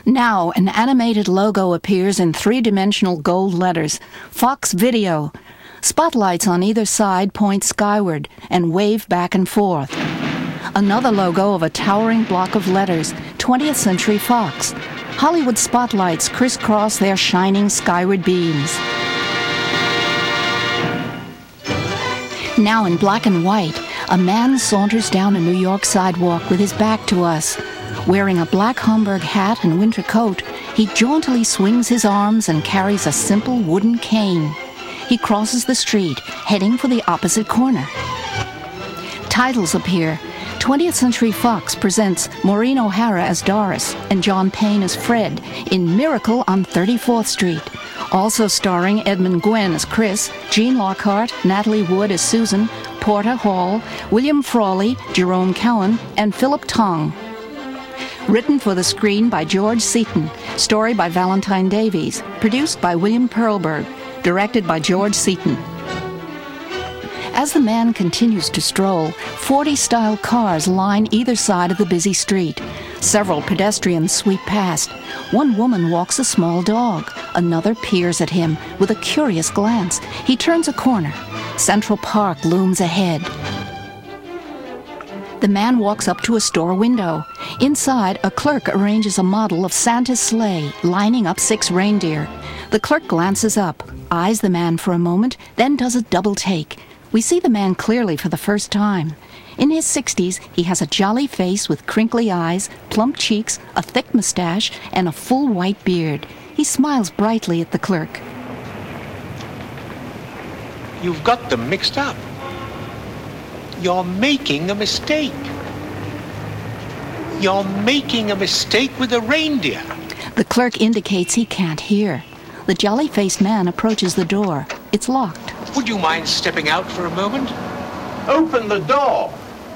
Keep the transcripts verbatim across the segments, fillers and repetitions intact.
Now, an animated logo appears in three-dimensional gold letters. Fox Video. Spotlights on either side point skyward and wave back and forth. Another logo of a towering block of letters. twentieth Century Fox. Hollywood spotlights crisscross their shining skyward beams. Now in black and white, a man saunters down a New York sidewalk with his back to us. Wearing a black Homburg hat and winter coat, he jauntily swings his arms and carries a simple wooden cane. He crosses the street, heading for the opposite corner. Titles appear. twentieth Century Fox presents Maureen O'Hara as Doris and John Payne as Fred in Miracle on thirty-fourth Street. Also starring Edmund Gwenn as Chris, Gene Lockhart, Natalie Wood as Susan, Porter Hall, William Frawley, Jerome Cowan, and Philip Tong. Written for the screen by George Seaton. Story by Valentine Davies. Produced by William Perlberg. Directed by George Seaton. As the man continues to stroll, forty-style cars line either side of the busy street. Several pedestrians sweep past. One woman walks a small dog. Another peers at him with a curious glance. He turns a corner. Central Park looms ahead. The man walks up to a store window. Inside, a clerk arranges a model of Santa's sleigh, lining up six reindeer. The clerk glances up, eyes the man for a moment, then does a double take. We see the man clearly for the first time. In his sixties, he has a jolly face with crinkly eyes, plump cheeks, a thick mustache, and a full white beard. He smiles brightly at the clerk. You've got them mixed up. You're making a mistake. You're making a mistake with a reindeer. The clerk indicates he can't hear. The jolly-faced man approaches the door. It's locked. Would you mind stepping out for a moment? Open the door.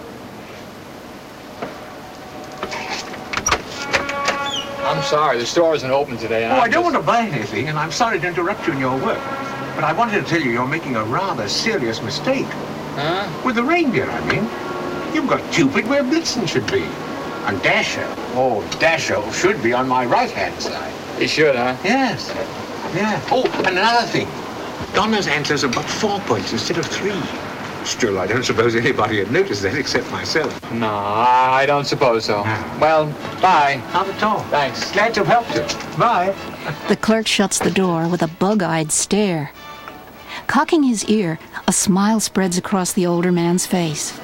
I'm sorry, the store isn't open today. And Oh, I'm I don't just... want to buy anything, and I'm sorry to interrupt you in your work. But I wanted to tell you you're making a rather serious mistake. Huh? With the reindeer, I mean. You've got Cupid where Blitzen should be. And Dasher. Oh, Dasher should be on my right-hand side. He should, huh? Yes. Yeah. Oh, and another thing. Donna's antlers are but four points instead of three. Still, I don't suppose anybody had noticed that except myself. No, I don't suppose so. No. Well, bye. Not at all. Thanks. Glad to have helped you. Bye. The clerk shuts the door with a bug-eyed stare. Cocking his ear, a smile spreads across the older man's face.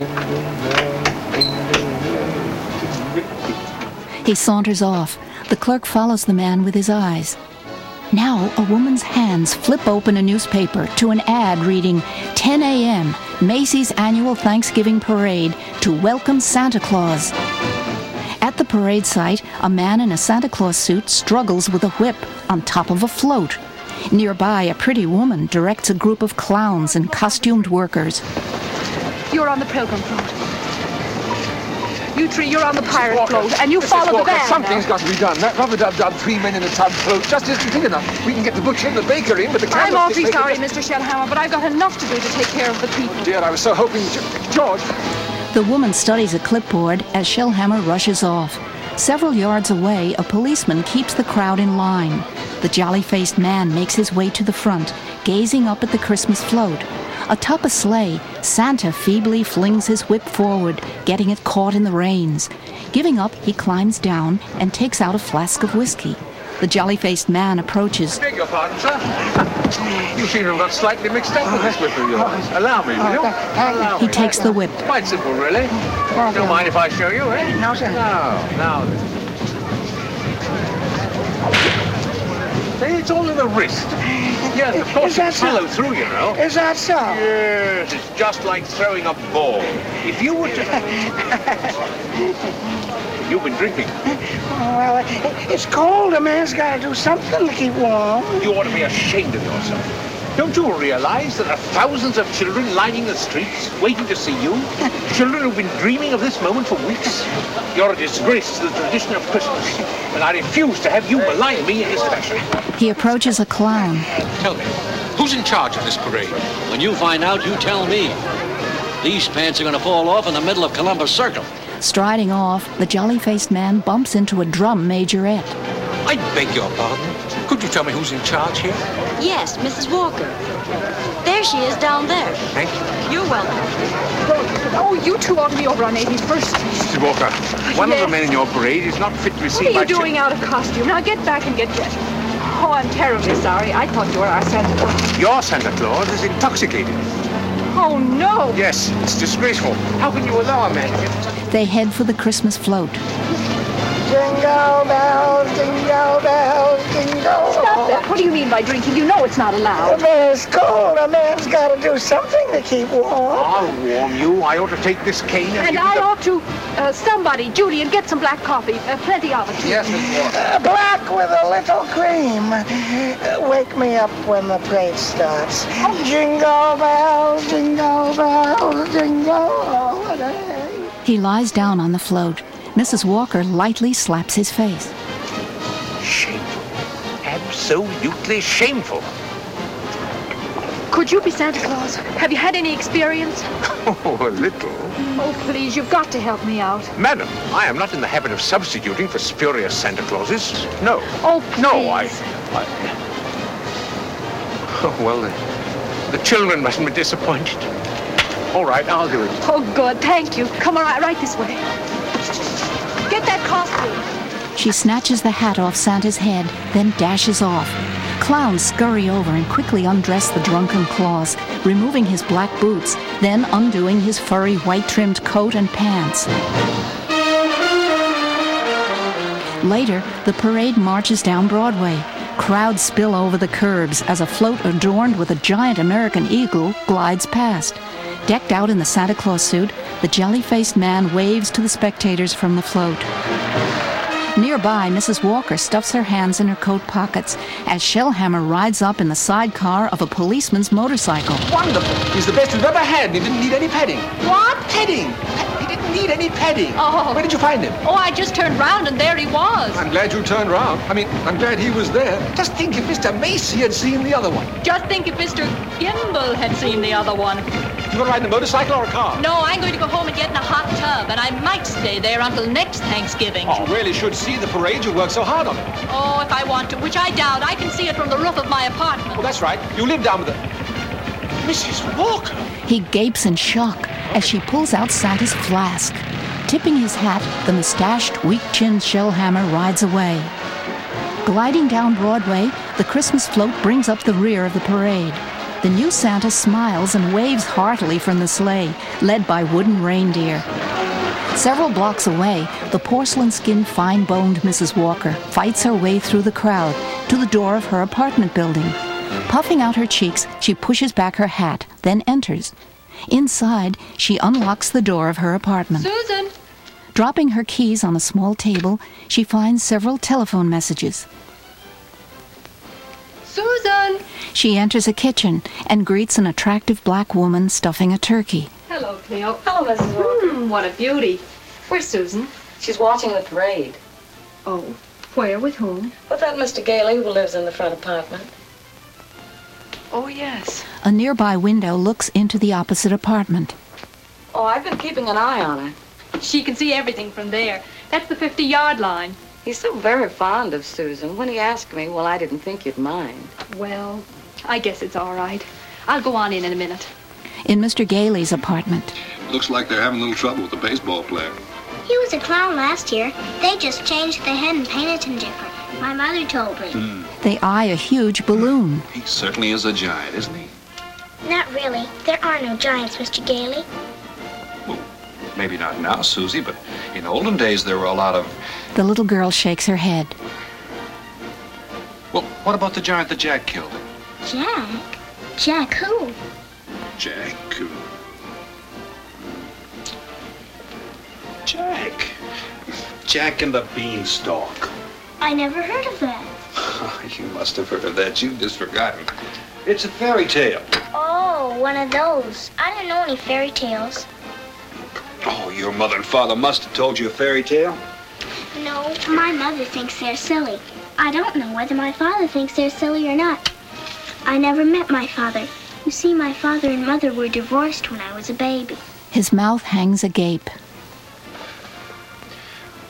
He saunters off. The clerk follows the man with his eyes. Now, a woman's hands flip open a newspaper to an ad reading ten a.m. Macy's annual Thanksgiving parade to welcome Santa Claus. At the parade site, a man in a Santa Claus suit struggles with a whip on top of a float. Nearby, a pretty woman directs a group of clowns and costumed workers. You're on the Pilgrim float. You three, you're on the pirate Walker, float, and you Missus follow Walker, the van. Something's got to be done. That rubber-dub-dub three men in a tub float just isn't big enough. We can get the butcher and the baker in, but the I'm awfully candlestick sorry, maker- Mister Shellhammer, but I've got enough to do to take care of the people. Dear, I was so hoping... George! The woman studies a clipboard as Shellhammer rushes off. Several yards away, a policeman keeps the crowd in line. The jolly-faced man makes his way to the front, gazing up at the Christmas float. Atop a sleigh, Santa feebly flings his whip forward, getting it caught in the reins. Giving up, he climbs down and takes out a flask of whiskey. The jolly-faced man approaches. Beg your pardon, sir. You seem to have got slightly mixed up with this whip of yours. Allow me, will you? Allow He me. takes the whip. Quite simple, really. Don't mind if I show you, eh? No, sir. Now, now then. See, it's all in the wrist. Yes, of course, Is that it's so? follow through, you know. Is that so? Yes, it's just like throwing a ball. If you were to... You've been drinking. Well, it, it's cold. A man's got to do something to keep warm. You ought to be ashamed of yourself. Don't you realize there are thousands of children lining the streets, waiting to see you? Children who've been dreaming of this moment for weeks? You're a disgrace to the tradition of Christmas, and I refuse to have you malign me in this fashion. He approaches a clown. Tell me, who's in charge of this parade? When you find out, you tell me. These pants are going to fall off in the middle of Columbus Circle. Striding off, the jolly-faced man bumps into a drum majorette. I beg your pardon. Could you tell me who's in charge here? Yes, Missus Walker. There she is down there. Thank you. You're welcome. Oh, you two ought to be over on eighty-first Street. Missus Walker, one Yes. of the men in your parade is not fit to receive What are my you doing chil- out of costume? Now get back and get dressed. Oh, I'm terribly sorry. I thought you were our Santa Claus. Your Santa Claus is intoxicated. Oh, no. Yes, it's disgraceful. How can you allow a man to... They head for the Christmas float. Jingle bells, jingle bells, jingle. Stop that. What do you mean by drinking? You know it's not The allowed. man's cold. A man's got to do something to keep warm. I'll warm you. I ought to take this cane and, And give I you the... ought to, uh, somebody, Julian, get some black coffee. Uh, plenty of it. Yes, Missus Walker. Uh, black with a little cream. Uh, wake me up when the parade starts. Jingle bells, jingle bells, jingle all day. He lies down on the float. Missus Walker lightly slaps his face. Shameful. Absolutely shameful. Could you be Santa Claus? Have you had any experience? Oh, a little. Oh, please, you've got to help me out. Madam, I am not in the habit of substituting for spurious Santa Clauses. No. Oh, please. No, I... I... Oh, well, the, the children mustn't be disappointed. All right, I'll do it. Oh, good. Thank you. Come on, right this way. Get that costume. She snatches the hat off Santa's head, then dashes off. Clowns scurry over and quickly undress the drunken Claus, removing his black boots, then undoing his furry white-trimmed coat and pants. Later, the parade marches down Broadway. Crowds spill over the curbs as a float adorned with a giant American eagle glides past. Decked out in the Santa Claus suit, the jelly-faced man waves to the spectators from the float. Nearby, Missus Walker stuffs her hands in her coat pockets as Shellhammer rides up in the sidecar of a policeman's motorcycle. Wonderful. He's the best we've ever had, and he didn't need any petting. What? Petting! He didn't need any petting. Oh. Where did you find him? Oh, I just turned round and there he was. I'm glad you turned round. I mean, I'm glad he was there. Just think if Mister Macy had seen the other one. Just think if Mister Gimble had seen the other one. You gonna ride in a motorcycle or a car? No, I'm going to go home and get in a hot tub, and I might stay there until next Thanksgiving. Oh, really should see the parade. You work so hard on it. Oh, if I want to, which I doubt. I can see it from the roof of my apartment. Oh, that's right. You live down with the... Missus Walker! He gapes in shock as she pulls out Santa's flask. Tipping his hat, the mustached, weak-chinned Shellhammer rides away. Gliding down Broadway, the Christmas float brings up the rear of the parade. The new Santa smiles and waves heartily from the sleigh, led by wooden reindeer. Several blocks away, the porcelain-skinned, fine-boned Missus Walker fights her way through the crowd to the door of her apartment building. Puffing out her cheeks, she pushes back her hat, then enters. Inside, she unlocks the door of her apartment. Susan! Dropping her keys on a small table, she finds several telephone messages. Susan! She enters a kitchen and greets an attractive black woman stuffing a turkey. Hello, Cleo. Hello, Missus Walker. Hmm, what a beauty. Where's Susan? She's watching the parade. Oh, where? With whom? With that Mister Gailey who lives in the front apartment. Oh, yes. A nearby window looks into the opposite apartment. Oh, I've been keeping an eye on her. She can see everything from there. That's the fifty-yard line. He's so very fond of Susan. When he asked me, well, I didn't think you'd mind. Well, I guess it's all right. I'll go on in in a minute. In Mister Gailey's apartment, Looks like they're having a little trouble with the baseball player. He was a clown last year. They just changed the head and painted him different. My mother told me. they eye a huge balloon. He certainly is a giant, isn't he? Not really. There are no giants, Mister Gailey. Well, maybe not now, Susie, but in olden days there were a lot of... The little girl shakes her head. Well, what about the giant that Jack killed? Jack? Jack who? Jack who? Jack. Jack and the Beanstalk. I never heard of that. You must have heard of that. You've just forgotten. It's a fairy tale. Oh, one of those. I didn't know any fairy tales. Oh, your mother and father must have told you a fairy tale. No, my mother thinks they're silly. I don't know whether my father thinks they're silly or not. I never met my father. You see, my father and mother were divorced when I was a baby. His mouth hangs agape.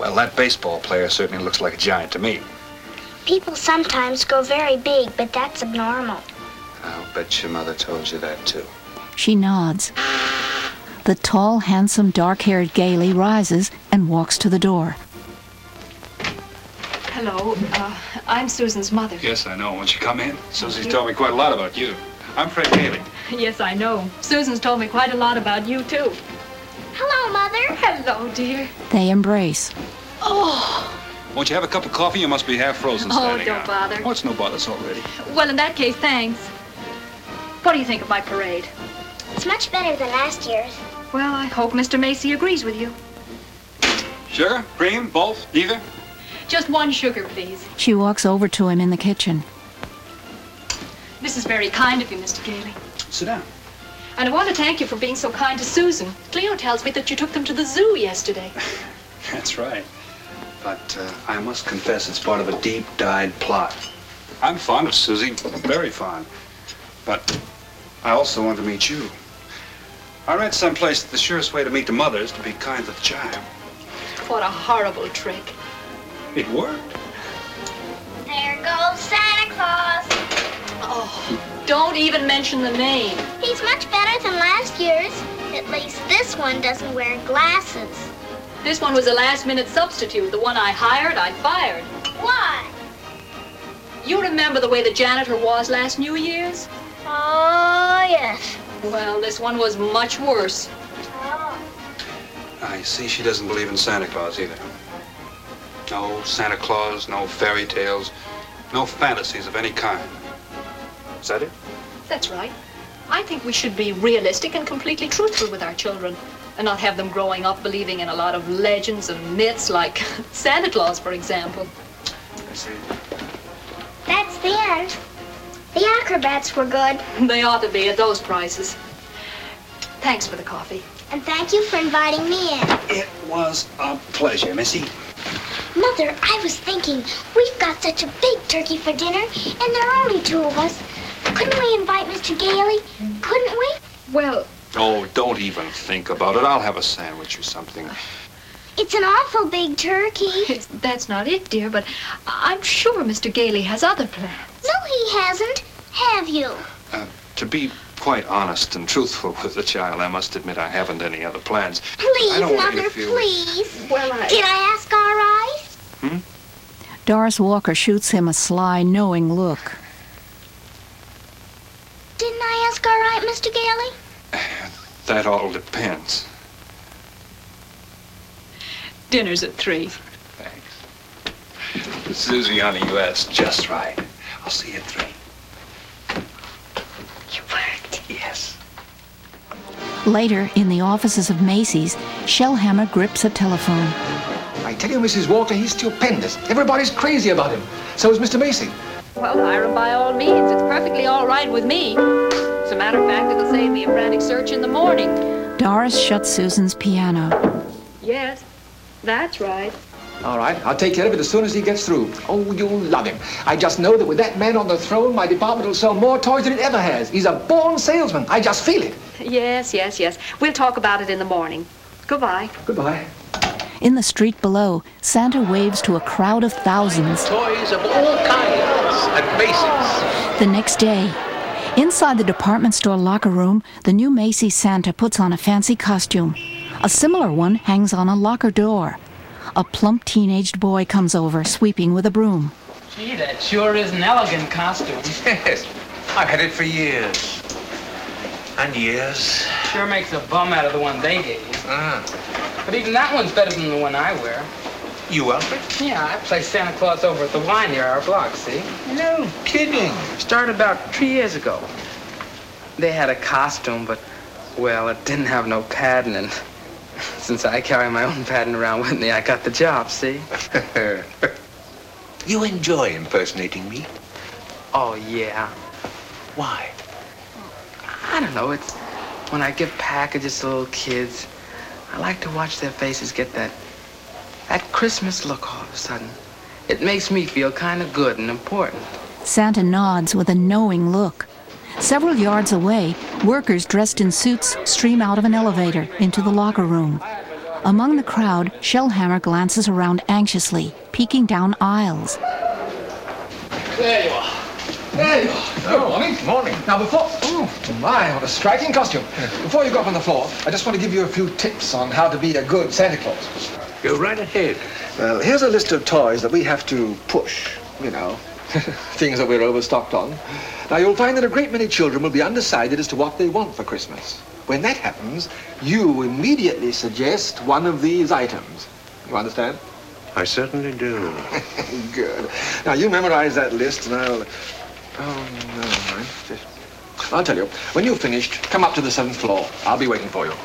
Well, that baseball player certainly looks like a giant to me. People sometimes grow very big, but that's abnormal. I'll bet your mother told you that, too. She nods. The tall, handsome, dark-haired Gailey rises and walks to the door. Hello, uh, I'm Susan's mother. Yes, I know. Won't you come in? Susie's told me quite a lot about you. I'm Fred Gailey. Yes, I know. Susan's told me quite a lot about you, too. Hello, Mother. Hello, dear. They embrace. Oh, Won't you have a cup of coffee? You must be half frozen Oh, standing don't out. bother. Oh, it's no bother. It's all ready. well, in that case, thanks. What do you think of my parade? It's much better than last year's. Well, I hope Mister Macy agrees with you. Sugar? Cream? Both? Either? Just one sugar, please. She walks over to him in the kitchen. This is very kind of you, Mister Gailey. Sit down. And I want to thank you for being so kind to Susan. Cleo tells me that you took them to the zoo yesterday. That's right. But uh, I must confess it's part of a deep-dyed plot. I'm fond of Susie, very fond. But I also want to meet you. I read someplace that the surest way to meet the mother is to be kind to the child. What a horrible trick. It worked. There goes Santa Claus. Oh, don't even mention the name. He's much better than last year's. At least this one doesn't wear glasses. This one was a last-minute substitute. The one I hired, I fired. Why? You remember the way the janitor was last New Year's? Oh, yes. Well, this one was much worse. Oh. I see she doesn't believe in Santa Claus either. No Santa Claus, no fairy tales, no fantasies of any kind. Is that it? That's right. I think we should be realistic and completely truthful with our children and not have them growing up believing in a lot of legends and myths like Santa Claus, for example. I see. That's the end. The acrobats were good. They ought to be at those prices. Thanks for the coffee. And thank you for inviting me in. It was a pleasure, Missy. Mother, I was thinking, we've got such a big turkey for dinner, and there are only two of us. Couldn't we invite Mister Gailey? Couldn't we? Well... Oh, don't even think about it. I'll have a sandwich or something. It's an awful big turkey. That's not it, dear, but I'm sure Mister Gailey has other plans. No, he hasn't. Have you? Uh, to be quite honest and truthful with the child, I must admit I haven't any other plans. Please, I don't want to Mother, interfere please. Well, I... Did I ask all right? Hmm? Doris Walker shoots him a sly, knowing look. Didn't I ask all right, Mister Gailey? That all depends. Dinner's at three. Thanks. Susie, honey, you asked just right. I'll see you at three. You worked. Yes. Later, in the offices of Macy's, Shellhammer grips a telephone. I tell you, Missus Walker, he's stupendous. Everybody's crazy about him. So is Mister Macy. Well, hire him by all means. It's perfectly all right with me. As a matter of fact, it'll save me a frantic search in the morning. Doris shuts Susan's piano. Yes, that's right. All right, I'll take care of it as soon as he gets through. Oh, you'll love him. I just know that with that man on the throne, my department will sell more toys than it ever has. He's a born salesman. I just feel it. Yes, yes, yes. We'll talk about it in the morning. Goodbye. Goodbye. In the street below, Santa waves to a crowd of thousands. Toys of all kinds at Macy's. The next day, inside the department store locker room, the new Macy's Santa puts on a fancy costume. A similar one hangs on a locker door. A plump teenaged boy comes over, sweeping with a broom. Gee, that sure is an elegant costume. Yes, I've had it for years. And years. Sure makes a bum out of the one they gave you. Ah. But even that one's better than the one I wear. You, Alfred? Yeah, I play Santa Claus over at the Y near our block, see? No kidding. Started about three years ago. They had a costume, but, well, it didn't have no padding, and since I carry my own padding around with me, I got the job, see? You enjoy impersonating me? Oh, yeah. Why? I don't know, it's when I give packages to little kids, I like to watch their faces get that, that Christmas look all of a sudden. It makes me feel kind of good and important. Santa nods with a knowing look. Several yards away, workers dressed in suits stream out of an elevator into the locker room. Among the crowd, Shellhammer glances around anxiously, peeking down aisles. There you are. There you are. Good morning. Morning. Now, before... Oh, my, what a striking costume. Before you go up on the floor, I just want to give you a few tips on how to be a good Santa Claus. Go right ahead. Well, here's a list of toys that we have to push, you know, things that we're overstocked on. Now, you'll find that a great many children will be undecided as to what they want for Christmas. When that happens, you immediately suggest one of these items. You understand? I certainly do. Good. Now, you memorize that list, and I'll... Oh, no, mind. I'll tell you, when you've finished, come up to the seventh floor. I'll be waiting for you.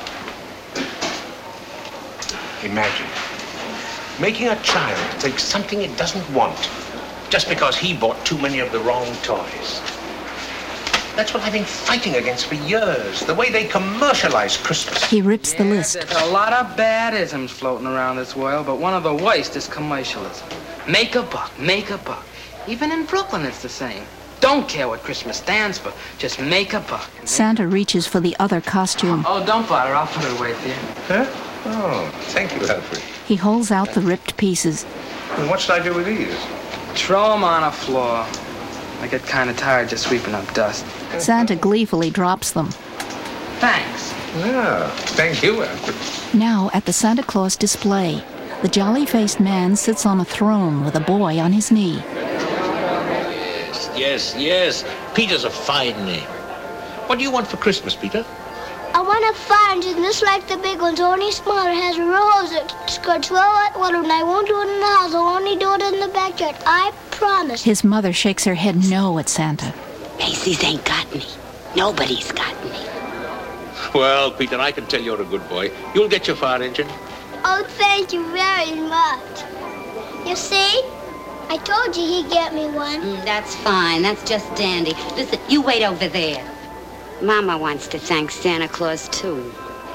Imagine making a child take something it doesn't want just because he bought too many of the wrong toys. That's what I've been fighting against for years, the way they commercialize Christmas. He rips the Yeah, list. There's a lot of bad isms floating around this world, but one of the worst is commercialism. Make a buck, make a buck. Even in Brooklyn, it's the same. Don't care what Christmas stands for, just make a buck. Santa reaches for the other costume. Oh, don't bother, I'll put it away for you. Huh? Oh, thank you, Alfred. He holds out the ripped pieces. And what should I do with these? Throw them on the floor. I get kind of tired just sweeping up dust. Santa gleefully drops them. Thanks. Yeah, thank you, Alfred. Now, at the Santa Claus display, the jolly-faced man sits on a throne with a boy on his knee. Yes, yes, yes. Peter's a fine name. What do you want for Christmas, Peter? I want a fire engine just like the big ones, only smaller. It has a real hose that squirts real hot water, and I won't do it in the house. I'll only do it in the backyard. I promise. His mother shakes her head no at Santa. Macy's ain't got any. Nobody's got any. Well, Peter, I can tell you're a good boy. You'll get your fire engine. Oh, thank you very much. You see? I told you he'd get me one. Mm, that's fine. That's just dandy. Listen, you wait over there. Mama wants to thank Santa Claus, too.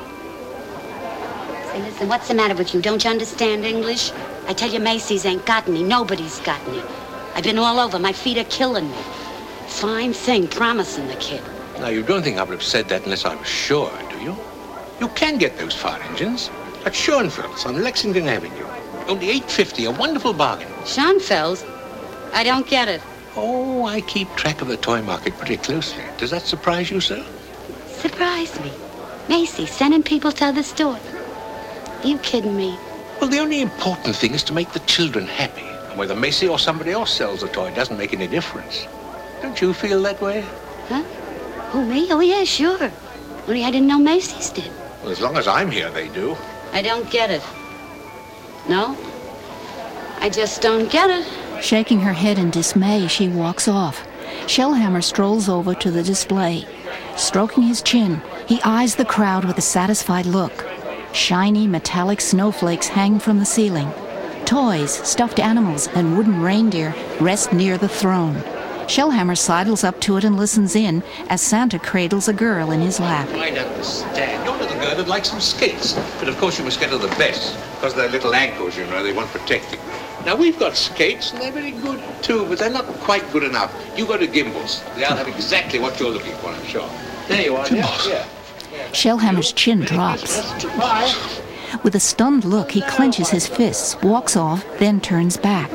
Say, listen, what's the matter with you? Don't you understand English? I tell you, Macy's ain't got any. Nobody's got any. I've been all over. My feet are killing me. Fine thing, promising the kid. Now, you don't think I would have said that unless I was sure, do you? You can get those fire engines at Schoenfeld's on Lexington Avenue. Only eight fifty, a wonderful bargain. Schoenfeld's? I don't get it. Oh, I keep track of the toy market pretty closely. Does that surprise you, sir? Surprise me. Macy's sending people to other stores. You kidding me? Well, the only important thing is to make the children happy. And whether Macy or somebody else sells the toy doesn't make any difference. Don't you feel that way? Huh? Oh, me? Oh, yeah, sure. Only I didn't know Macy's did. Well, as long as I'm here, they do. I don't get it. No? I just don't get it. Shaking her head in dismay, she walks off. Shellhammer strolls over to the display. Stroking his chin, he eyes the crowd with a satisfied look. Shiny metallic snowflakes hang from the ceiling. Toys, stuffed animals, and wooden reindeer rest near the throne. Shellhammer sidles up to it and listens in as Santa cradles a girl in his lap. I don't understand. Your little girl would like some skates. But of course you must get her the best, because they're little ankles, you know, they want protecting. Now, we've got skates, and they're very good, too, but they're not quite good enough. You go to Gimbel's. They'll have exactly what you're looking for, I'm sure. There you are. Gimbel's? Yeah. Shellhammer's chin drops. With a stunned look, he clenches his fists, walks off, then turns back.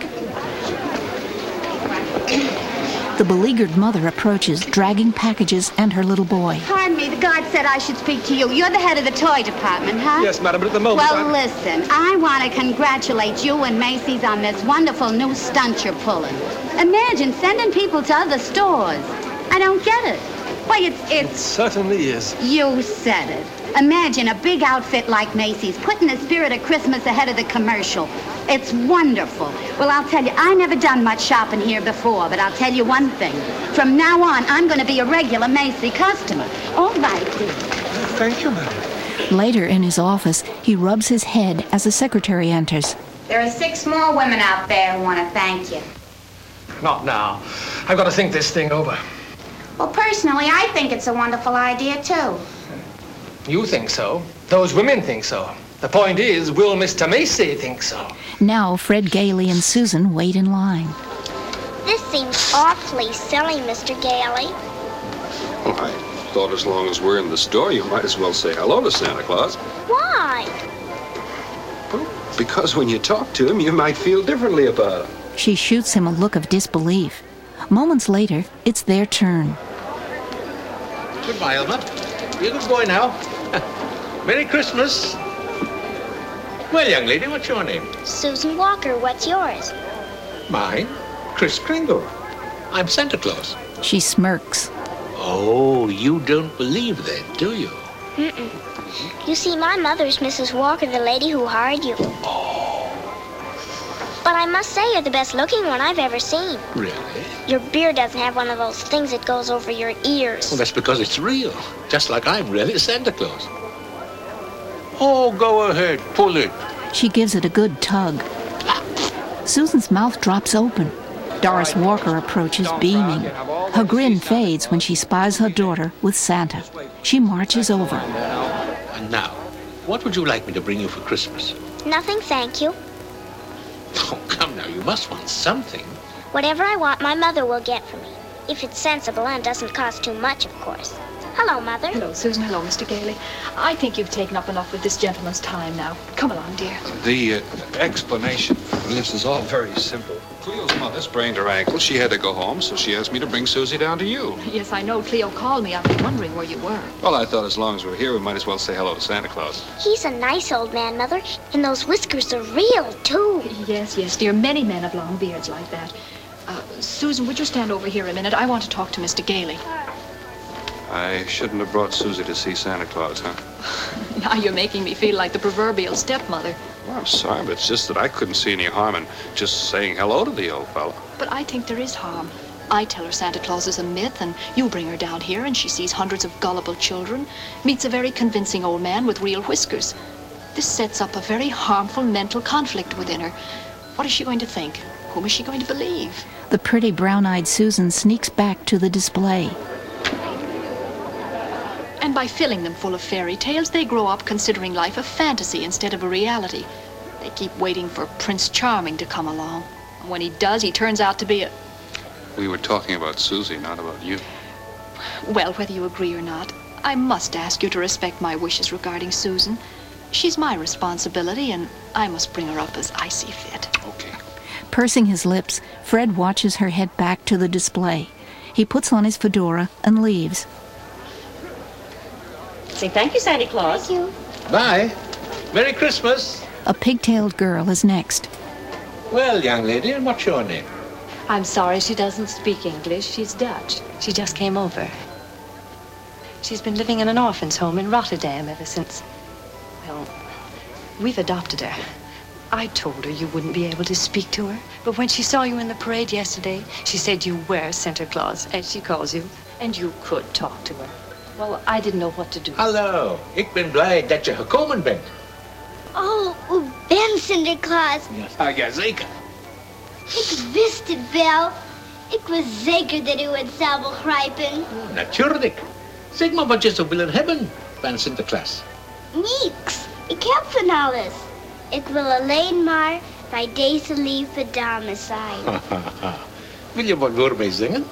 The beleaguered mother approaches, dragging packages and her little boy. Pardon me, the guard said I should speak to you. You're the head of the toy department, huh? Yes, madam, but at the moment Well, I'm... listen, I want to congratulate you and Macy's on this wonderful new stunt you're pulling. Imagine sending people to other stores. I don't get it. Why, it's... It it's... certainly is. You said it. Imagine a big outfit like Macy's putting the spirit of Christmas ahead of the commercial. It's wonderful. Well, I'll tell you, I never done much shopping here before, but I'll tell you one thing. From now on, I'm going to be a regular Macy customer. All right, dear. Thank you, madam. Later in his office, he rubs his head as the secretary enters. There are six more women out there who want to thank you. Not now. I've got to think this thing over. Well, personally, I think it's a wonderful idea, too. You think so. Those women think so. The point is, will Mister Macy think so? Now, Fred Gailey and Susan wait in line. This seems awfully silly, Mister Gailey. Well, I thought as long as we're in the store, you might as well say hello to Santa Claus. Why? because when you talk to him, you might feel differently about him. She shoots him a look of disbelief. Moments later, it's their turn. Goodbye, Elmer. Be a good boy now. Merry Christmas. Well, young lady, what's your name? Susan Walker, what's yours? Mine? Kris Kringle. I'm Santa Claus. She smirks. Oh, you don't believe that, do you? Mm-mm. You see, my mother's Missus Walker, the lady who hired you. Oh. But I must say you're the best looking one I've ever seen. Really? Your beard doesn't have one of those things that goes over your ears. Well, that's because it's real. Just like I'm really Santa Claus. Oh, go ahead. Pull it. She gives it a good tug. Susan's mouth drops open. Doris Walker approaches, beaming. Her grin fades when she spies her daughter with Santa. She marches over. And now, what would you like me to bring you for Christmas? Nothing, thank you. Oh, come now. You must want something. Whatever I want, my mother will get for me. If it's sensible and doesn't cost too much, of course. Hello, Mother. Hello, Susan. Hello, Mister Gailey. I think you've taken up enough with this gentleman's time now. Come along, dear. The uh, explanation for this is all very simple. Cleo's mother sprained her ankle. She had to go home, so she asked me to bring Susie down to you. Yes, I know. Cleo called me. I've been wondering where you were. Well, I thought as long as we're here, we might as well say hello to Santa Claus. He's a nice old man, Mother. And those whiskers are real, too. Yes, yes, dear. Many men have long beards like that. Uh, Susan, would you stand over here a minute? I want to talk to Mister Gailey. I shouldn't have brought Susie to see Santa Claus, huh? Now you're making me feel like the proverbial stepmother. Well, I'm sorry, but it's just that I couldn't see any harm in just saying hello to the old fellow. But I think there is harm. I tell her Santa Claus is a myth, and you bring her down here, and she sees hundreds of gullible children, meets a very convincing old man with real whiskers. This sets up a very harmful mental conflict within her. What is she going to think? Whom is she going to believe? The pretty brown-eyed Susan sneaks back to the display. And by filling them full of fairy tales, they grow up considering life a fantasy instead of a reality. They keep waiting for Prince Charming to come along. And when he does, he turns out to be a... We were talking about Susie, not about you. Well, whether you agree or not, I must ask you to respect my wishes regarding Susan. She's my responsibility, and I must bring her up as I see fit. Okay. Pursing his lips, Fred watches her head back to the display. He puts on his fedora and leaves. Say thank you, Santa Claus. Thank you. Bye. Merry Christmas. A pigtailed girl is next. Well, young lady, and what's your name? I'm sorry she doesn't speak English. She's Dutch. She just came over. She's been living in an orphan's home in Rotterdam ever since. Well, we've adopted her. I told her you wouldn't be able to speak to her, but when she saw you in the parade yesterday, she said you were Santa Claus, as she calls you, and you could talk to her. Well, I didn't know what to do. Hallo, ik ben blij dat je gekomen bent. Oh, u bent Sinterklaas. Ja, ja, zeker. Ik wist het wel. Ik was zeker dat u het zou begrijpen. Natuurlijk. Zeg maar wat je zou willen hebben van Sinterklaas. Niks. Ik heb van alles. Ik wil alleen maar bij deze lieve dame zijn. Wil je wat voor mij zingen?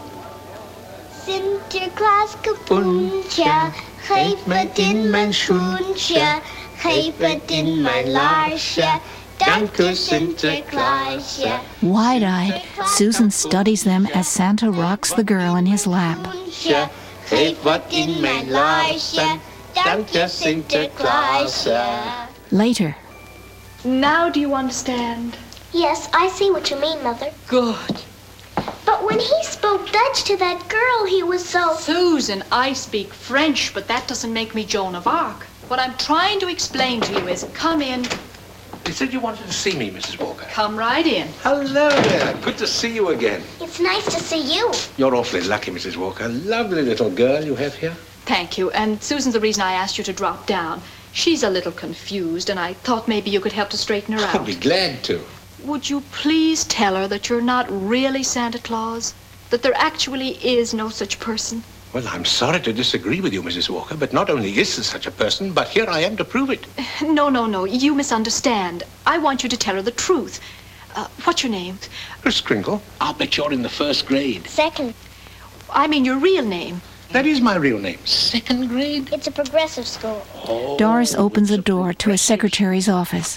Sinterklaas kapoentje, geef het in mijn schoentje, geef het in mijn laarsje. Dank u, Sinterklaasje. Wide-eyed, Susan studies them as Santa rocks the girl in his lap. Geef wat in mijn laarsje, dank je, Sinterklaasje. Later. Now do you understand? Yes, I see what you mean, Mother. Good. But when he spoke Dutch to that girl, he was so... Susan, I speak French, but that doesn't make me Joan of Arc. What I'm trying to explain to you is, come in. You said you wanted to see me, Missus Walker. Come right in. Hello there. Good to see you again. It's nice to see you. You're awfully lucky, Missus Walker. Lovely little girl you have here. Thank you. And Susan's the reason I asked you to drop down. She's a little confused, and I thought maybe you could help to straighten her out. I'd be glad to. Would you please tell her that you're not really Santa Claus? That there actually is no such person? Well, I'm sorry to disagree with you, Missus Walker, but not only is there such a person, but here I am to prove it. No, no, no. You misunderstand. I want you to tell her the truth. Uh, what's your name? Kris Kringle. I'll bet you're in the first grade. Second. I mean your real name. That is my real name. Second grade? It's a progressive school. Oh, Doris opens a door to a secretary's office.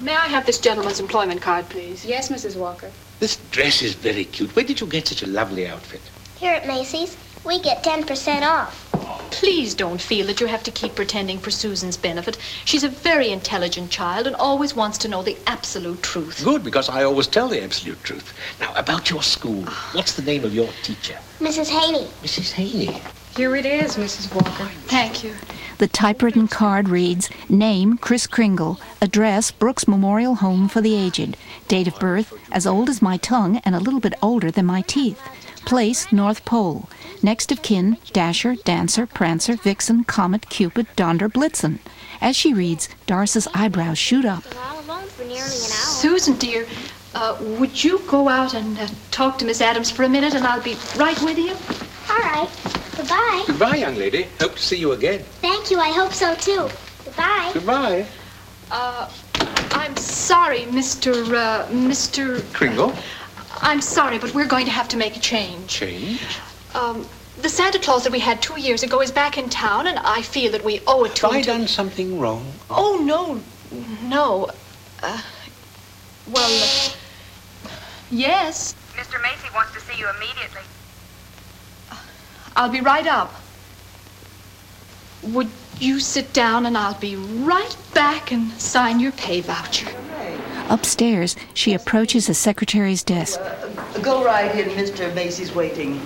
May I have this gentleman's employment card, please? Yes, Missus Walker. This dress is very cute. Where did you get such a lovely outfit? Here at Macy's, we get ten percent off. Please don't feel that you have to keep pretending for Susan's benefit. She's a very intelligent child and always wants to know the absolute truth. Good, because I always tell the absolute truth. Now, about your school. What's the name of your teacher? Missus Haney. Missus Haney. Here it is, Missus Walker. Thank you. The typewritten card reads, name, Kris Kringle, address, Brooks Memorial Home for the Aged, date of birth, as old as my tongue and a little bit older than my teeth, place, North Pole, next of kin, Dasher, Dancer, Prancer, Vixen, Comet, Cupid, Donder, Blitzen. As she reads, Doris's eyebrows shoot up. Susan, dear, uh, would you go out and uh, talk to Miss Adams for a minute, and I'll be right with you? All right. Goodbye. Goodbye, young lady. Hope to see you again. Thank you. I hope so, too. Goodbye. Goodbye. Uh, I'm sorry, Mister Uh, Mister Kringle? I'm sorry, but we're going to have to make a change. Change? Um, the Santa Claus that we had two years ago is back in town, and I feel that we owe it to Have him. I done something wrong? Oh, no. No. Uh, well, uh, yes. Mister Macy wants to see you immediately. I'll be right up. Would you sit down and I'll be right back and sign your pay voucher. Upstairs, she approaches the secretary's desk. Uh, go right in, Mister Macy's waiting.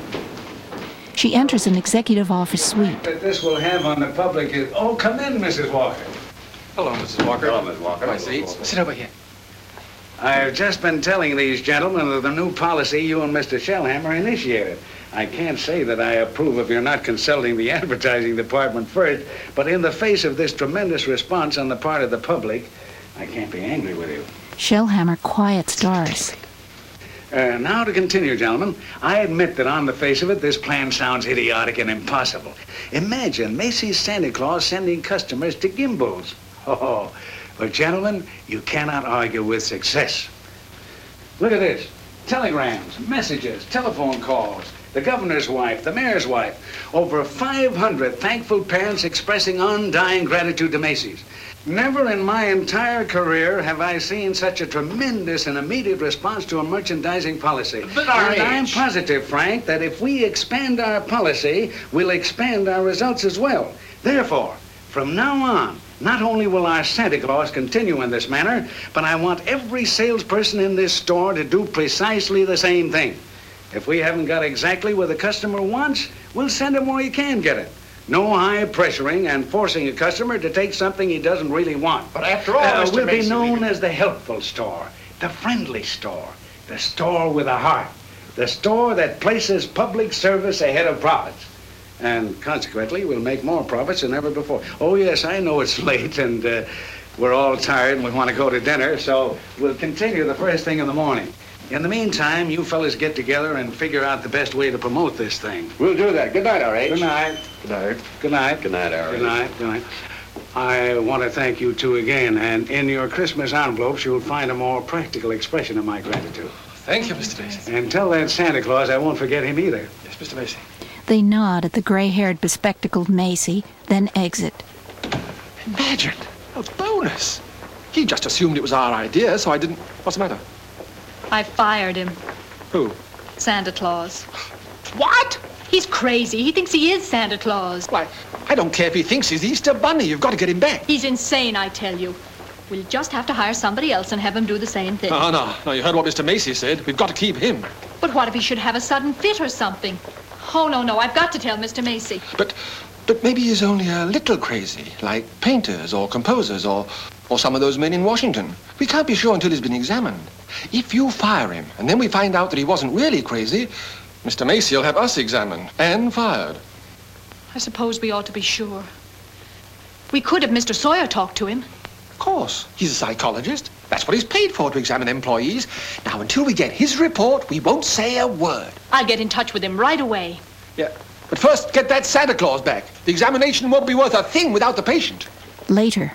She enters an executive office suite. That this will have on the public is... Oh, come in, Missus Walker. Hello, Missus Walker. Hello, Miss Walker. My seats. Sit over here. I've just been telling these gentlemen of the new policy you and Mister Shellhammer initiated. I can't say that I approve of your not consulting the advertising department first, but in the face of this tremendous response on the part of the public, I can't be angry with you. Shellhammer quiets Doris. Uh, now to continue, gentlemen. I admit that on the face of it, this plan sounds idiotic and impossible. Imagine Macy's Santa Claus sending customers to Gimbals. Oh, but gentlemen, you cannot argue with success. Look at this. Telegrams, messages, telephone calls, the governor's wife, the mayor's wife. Over five hundred thankful parents expressing undying gratitude to Macy's. Never in my entire career have I seen such a tremendous and immediate response to a merchandising policy. But our and I'm age. positive, Frank, that if we expand our policy, we'll expand our results as well. Therefore, from now on, not only will our Santa Claus continue in this manner, but I want every salesperson in this store to do precisely the same thing. If we haven't got exactly what the customer wants, we'll send him where he can get it. No high pressuring and forcing a customer to take something he doesn't really want. But after all, uh, Mister we'll be Macy, known as the helpful store, the friendly store, the store with a heart, the store that places public service ahead of profits. And consequently, we'll make more profits than ever before. Oh, yes, I know it's late and uh, we're all tired and we want to go to dinner, so we'll continue the first thing in the morning. In the meantime, you fellas get together and figure out the best way to promote this thing. We'll do that. Good night, R H. Good night. Good night. Good night. Good night, R H. Good night. Good night. I want to thank you two again, and in your Christmas envelopes, you'll find a more practical expression of my gratitude. Thank you, Mister Macy. And tell that Santa Claus I won't forget him either. Yes, Mister Macy. They nod at the gray-haired, bespectacled Macy, then exit. Imagine. A bonus. He just assumed it was our idea, so I didn't... What's the matter? I fired him. Who? Santa Claus. What? He's crazy. He thinks he is Santa Claus. Why, I don't care if he thinks he's the Easter Bunny. You've got to get him back. He's insane, I tell you. We'll just have to hire somebody else and have him do the same thing. Oh, no. No, you heard what Mister Macy said. We've got to keep him. But what if he should have a sudden fit or something? Oh, no, no. I've got to tell Mister Macy. But, but maybe he's only a little crazy, like painters or composers or, or some of those men in Washington. We can't be sure until he's been examined. If you fire him and then we find out that he wasn't really crazy, Mister Macy will have us examined and fired. I suppose we ought to be sure. We could have Mister Sawyer talk to him. Of course. He's a psychologist. That's what he's paid for, to examine employees. Now, until we get his report, we won't say a word. I'll get in touch with him right away. Yeah. But first, get that Santa Claus back. The examination won't be worth a thing without the patient. Later.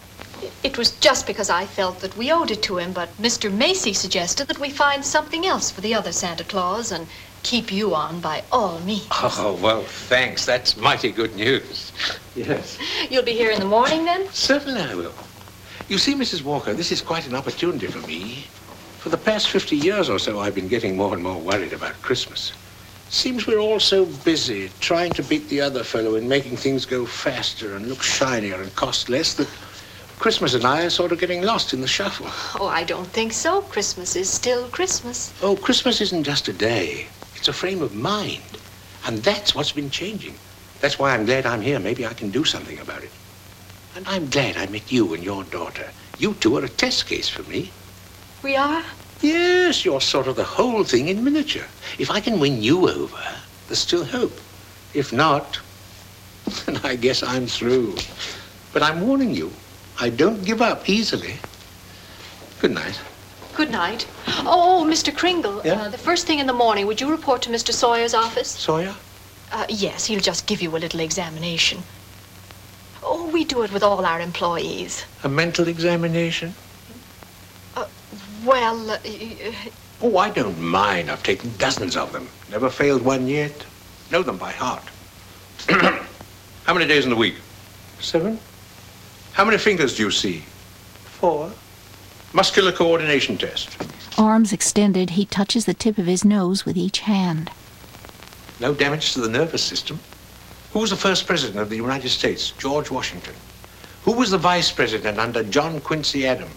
It was just because I felt that we owed it to him, but Mister Macy suggested that we find something else for the other Santa Claus and keep you on by all means. Oh, well, thanks. That's mighty good news. Yes. You'll be here in the morning, then? Certainly I will. You see, Missus Walker, this is quite an opportunity for me. For the past fifty years or so, I've been getting more and more worried about Christmas. Seems we're all so busy trying to beat the other fellow in making things go faster and look shinier and cost less that Christmas and I are sort of getting lost in the shuffle. Oh, I don't think so. Christmas is still Christmas. Oh, Christmas isn't just a day. It's a frame of mind. And that's what's been changing. That's why I'm glad I'm here. Maybe I can do something about it. And I'm glad I met you and your daughter. You two are a test case for me. We are? Yes, you're sort of the whole thing in miniature. If I can win you over, there's still hope. If not, then I guess I'm through. But I'm warning you, I don't give up easily. Good night. Good night. Oh, Mister Kringle, Yeah? uh, the first thing in the morning, would you report to Mister Sawyer's office? Sawyer? Uh, yes, he'll just give you a little examination. Oh, we do it with all our employees. A mental examination? Uh, well, uh, Oh, I don't mind. I've taken dozens of them. Never failed one yet. Know them by heart. How many days in the week? Seven. How many fingers do you see? Four. Muscular coordination test. Arms extended, he touches the tip of his nose with each hand. No damage to the nervous system. Who was the first president of the United States? George Washington. Who was the vice president under John Quincy Adams?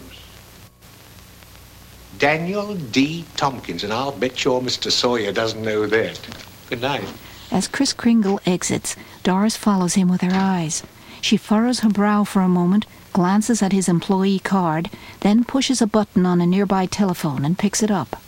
Daniel D. Tompkins, and I'll bet your Mister Sawyer doesn't know that. Good night. As Kris Kringle exits, Doris follows him with her eyes. She furrows her brow for a moment, glances at his employee card, then pushes a button on a nearby telephone and picks it up.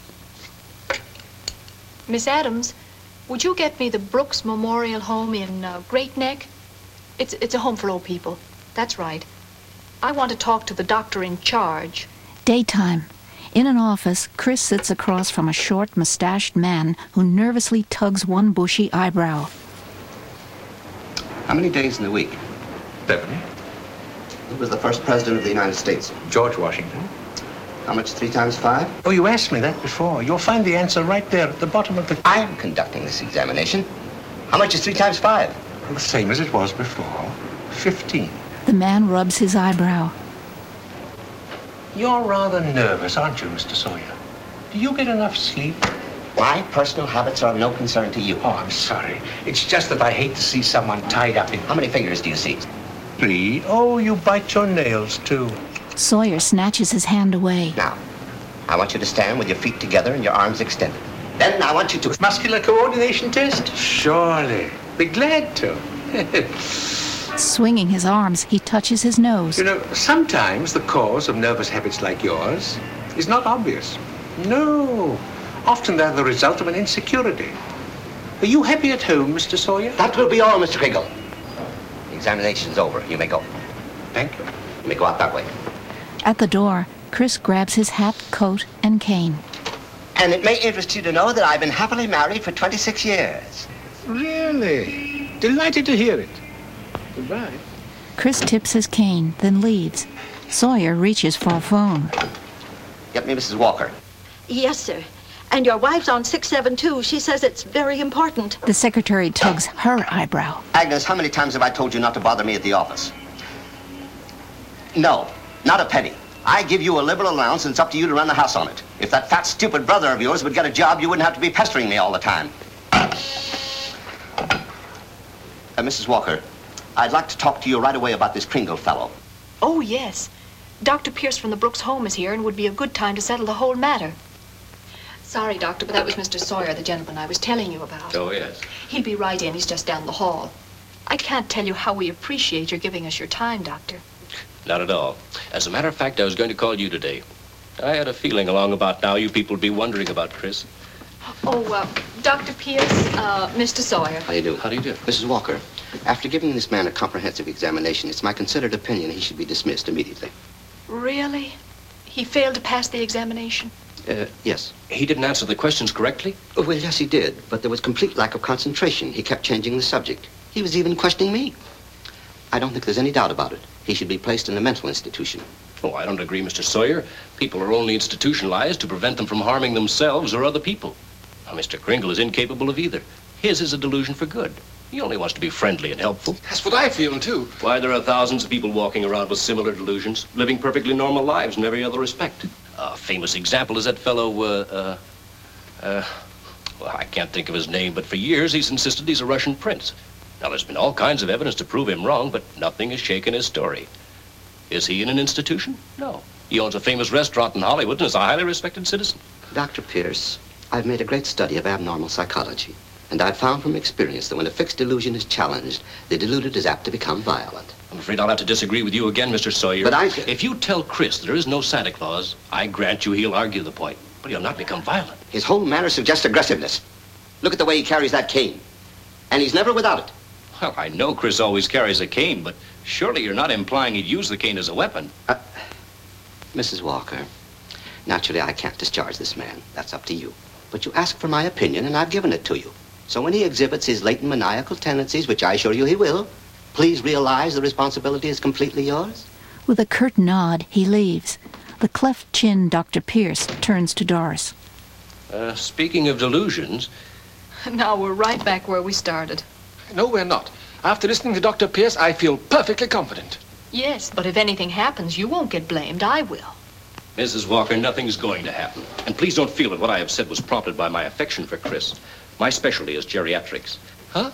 Miss Adams, would you get me the Brooks Memorial Home in uh, Great Neck? It's, it's a home for old people. That's right. I want to talk to the doctor in charge. Daytime. In an office, Kris sits across from a short, mustached man who nervously tugs one bushy eyebrow. How many days in the week? Seven. Who was the first president of the United States? George Washington. How much three times five? Oh, you asked me that before. You'll find the answer right there at the bottom of the... I'm conducting this examination. How much is three times five? The same as it was before. Fifteen. The man rubs his eyebrow. You're rather nervous, aren't you, Mister Sawyer? Do you get enough sleep? My personal habits are of no concern to you. Oh, I'm sorry. It's just that I hate to see someone tied up in... How many fingers do you see? Three. Oh, you bite your nails, too. Sawyer snatches his hand away. Now, I want you to stand with your feet together and your arms extended. Then I want you to... Muscular coordination test? Surely. Be glad to. Swinging his arms, he touches his nose. You know, sometimes the cause of nervous habits like yours is not obvious. No. Often they're the result of an insecurity. Are you happy at home, Mister Sawyer? That will be all, Mister Kringle. The examination's over. You may go. Thank you. You may go out that way. At the door, Kris grabs his hat, coat, and cane. And it may interest you to know that I've been happily married for twenty-six years. Really? Delighted to hear it. Goodbye. Kris tips his cane, then leaves. Sawyer reaches for a phone. Get me Missus Walker. Yes, sir. And your wife's on six seven two. She says it's very important. The secretary tugs her eyebrow. Agnes, how many times have I told you not to bother me at the office? No, not a penny. I give you a liberal allowance, and it's up to you to run the house on it. If that fat, stupid brother of yours would get a job, you wouldn't have to be pestering me all the time. Uh, Missus Walker, I'd like to talk to you right away about this Kringle fellow. Oh, yes. Doctor Pierce from the Brooks home is here and would be a good time to settle the whole matter. Sorry, Doctor, but that was Mister Sawyer, the gentleman I was telling you about. Oh, yes. He'll be right in. He's just down the hall. I can't tell you how we appreciate your giving us your time, Doctor. Not at all. As a matter of fact, I was going to call you today. I had a feeling along about now you people would be wondering about Chris. Oh, uh, Doctor Pierce, uh, Mister Sawyer. How do you do? How do you do? Missus Walker, after giving this man a comprehensive examination, it's my considered opinion he should be dismissed immediately. Really? He failed to pass the examination? Uh, yes. He didn't answer the questions correctly? Oh, well, yes, he did, but there was complete lack of concentration. He kept changing the subject. He was even questioning me. I don't think there's any doubt about it. He should be placed in a mental institution. Oh, I don't agree, Mister Sawyer. People are only institutionalized to prevent them from harming themselves or other people. Now, Mister Kringle is incapable of either. His is a delusion for good. He only wants to be friendly and helpful. That's what I feel, too. Why, there are thousands of people walking around with similar delusions, living perfectly normal lives in every other respect. A famous example is that fellow, uh, uh, uh, well, I can't think of his name, but for years he's insisted he's a Russian prince. Now, there's been all kinds of evidence to prove him wrong, but nothing has shaken his story. Is he in an institution? No. He owns a famous restaurant in Hollywood and is a highly respected citizen. Doctor Pierce, I've made a great study of abnormal psychology, and I've found from experience that when a fixed delusion is challenged, the deluded is apt to become violent. I'm afraid I'll have to disagree with you again, Mister Sawyer. But I... If you tell Chris there is no Santa Claus, I grant you he'll argue the point, but he'll not become violent. His whole manner suggests aggressiveness. Look at the way he carries that cane. And he's never without it. Well, I know Chris always carries a cane, but surely you're not implying he'd use the cane as a weapon. Uh, Missus Walker, naturally I can't discharge this man. That's up to you. But you asked for my opinion, and I've given it to you. So when he exhibits his latent maniacal tendencies, which I assure you he will, please realize the responsibility is completely yours. With a curt nod, he leaves. The cleft-chinned Doctor Pierce turns to Doris. Uh, speaking of delusions... Now we're right back where we started. No, we're not. After listening to Doctor Pierce, I feel perfectly confident. Yes, but if anything happens, you won't get blamed. I will. Missus Walker, nothing's going to happen. And please don't feel that what I have said was prompted by my affection for Chris. My specialty is geriatrics. Huh?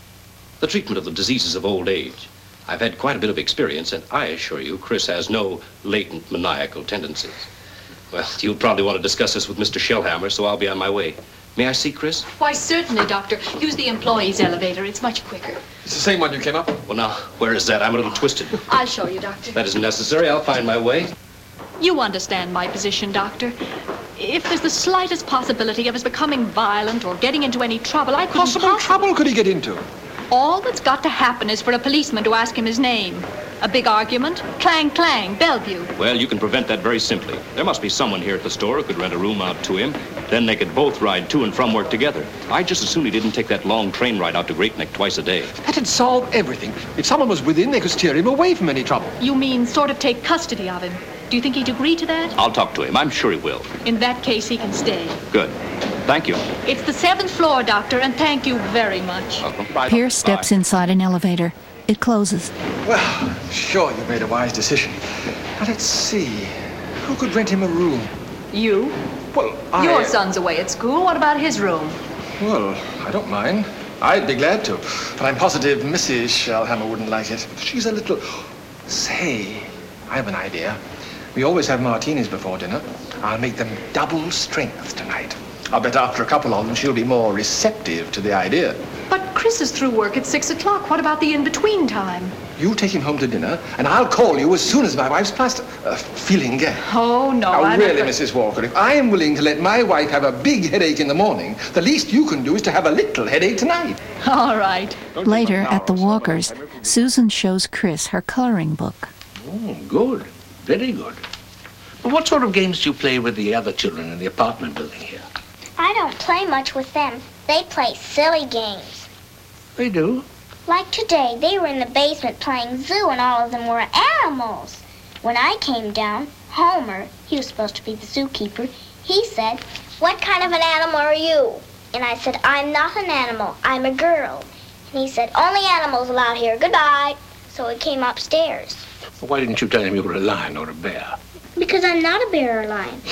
The treatment of the diseases of old age. I've had quite a bit of experience, and I assure you, Chris has no latent maniacal tendencies. Well, you'll probably want to discuss this with Mister Shellhammer, so I'll be on my way. May I see Chris? Why, certainly, Doctor. Use the employee's elevator. It's much quicker. It's the same one you came up? Well, now, where is that? I'm a little twisted. I'll show you, Doctor. That isn't necessary. I'll find my way. You understand my position, Doctor. If there's the slightest possibility of his becoming violent or getting into any trouble, I couldn't Possible possibly... trouble could he get into? All that's got to happen is for a policeman to ask him his name. A big argument, clang, clang, Bellevue. Well, you can prevent that very simply. There must be someone here at the store who could rent a room out to him. Then they could both ride to and from work together. I'd just as soon he didn't take that long train ride out to Great Neck twice a day. That'd solve everything. If someone was within, they could steer him away from any trouble. You mean sort of take custody of him? Do you think he'd agree to that? I'll talk to him. I'm sure he will. In that case, he can stay. Good. Thank you. It's the seventh floor, Doctor, and thank you very much. Welcome. Pierce steps inside an elevator. It closes. Well, sure, you made a wise decision. Now, let's see. Who could rent him a room? You? Well, I... Your son's away at school. What about his room? Well, I don't mind. I'd be glad to. But I'm positive Missus Shellhammer wouldn't like it. She's a little... Say, I have an idea. We always have martinis before dinner. I'll make them double strength tonight. I'll bet after a couple of them, she'll be more receptive to the idea. But Chris is through work at six o'clock. What about the in-between time? You take him home to dinner, and I'll call you as soon as my wife's past uh, feeling gay. Oh, no. Now, I'm really, afraid... Missus Walker, if I am willing to let my wife have a big headache in the morning, the least you can do is to have a little headache tonight. All right. Later, at the Walkers, Susan shows Chris her coloring book. Oh, good. Very good. But what sort of games do you play with the other children in the apartment building here? I don't play much with them. They play silly games. They do? Like today, they were in the basement playing zoo and all of them were animals. When I came down, Homer, he was supposed to be the zookeeper, he said, "What kind of an animal are you?" And I said, "I'm not an animal, I'm a girl." And he said, "Only animals allowed here, goodbye." So he came upstairs. Well, why didn't you tell him you were a lion or a bear? Because I'm not a bear or lion.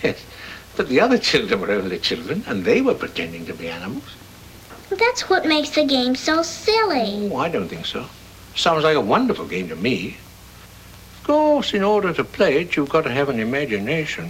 But the other children were only children, and they were pretending to be animals. Well, that's what makes the game so silly. Oh, I don't think so. Sounds like a wonderful game to me. Of course, in order to play it, you've got to have an imagination.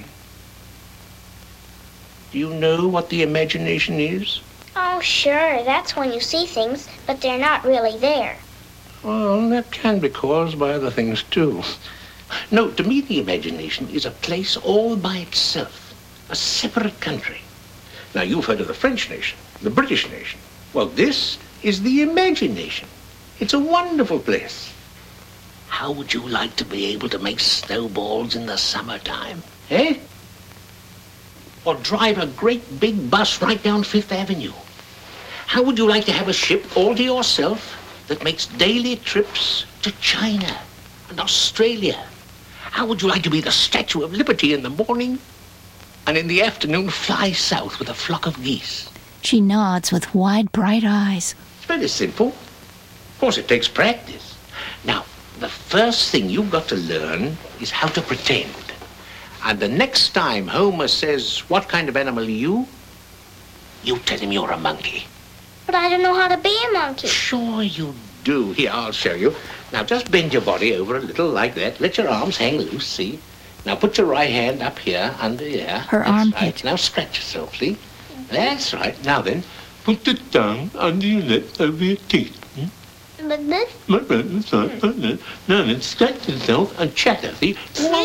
Do you know what the imagination is? Oh, sure. That's when you see things, but they're not really there. Well, that can be caused by other things, too. No, to me, the imagination is a place all by itself. A separate country. Now, you've heard of the French nation, the British nation. Well, this is the imagination. It's a wonderful place. How would you like to be able to make snowballs in the summertime, eh? Or drive a great big bus right down Fifth Avenue? How would you like to have a ship all to yourself that makes daily trips to China and Australia? How would you like to be the Statue of Liberty in the morning and in the afternoon fly south with a flock of geese? She nods with wide, bright eyes. very simple. Of course, it takes practice. Now, the first thing you've got to learn is how to pretend. And the next time Homer says, what kind of animal are you? You tell him you're a monkey. But I don't know how to be a monkey. Sure you do. Here, I'll show you. Now, just bend your body over a little like that. Let your arms hang loose, see? Now, put your right hand up here, under here. Her That's armpit. Right. Now, stretch yourself, see? That's right. Now then, put the tongue under your lip over your teeth. Hmm? But this... Now then, stretch yourself and chatter, see?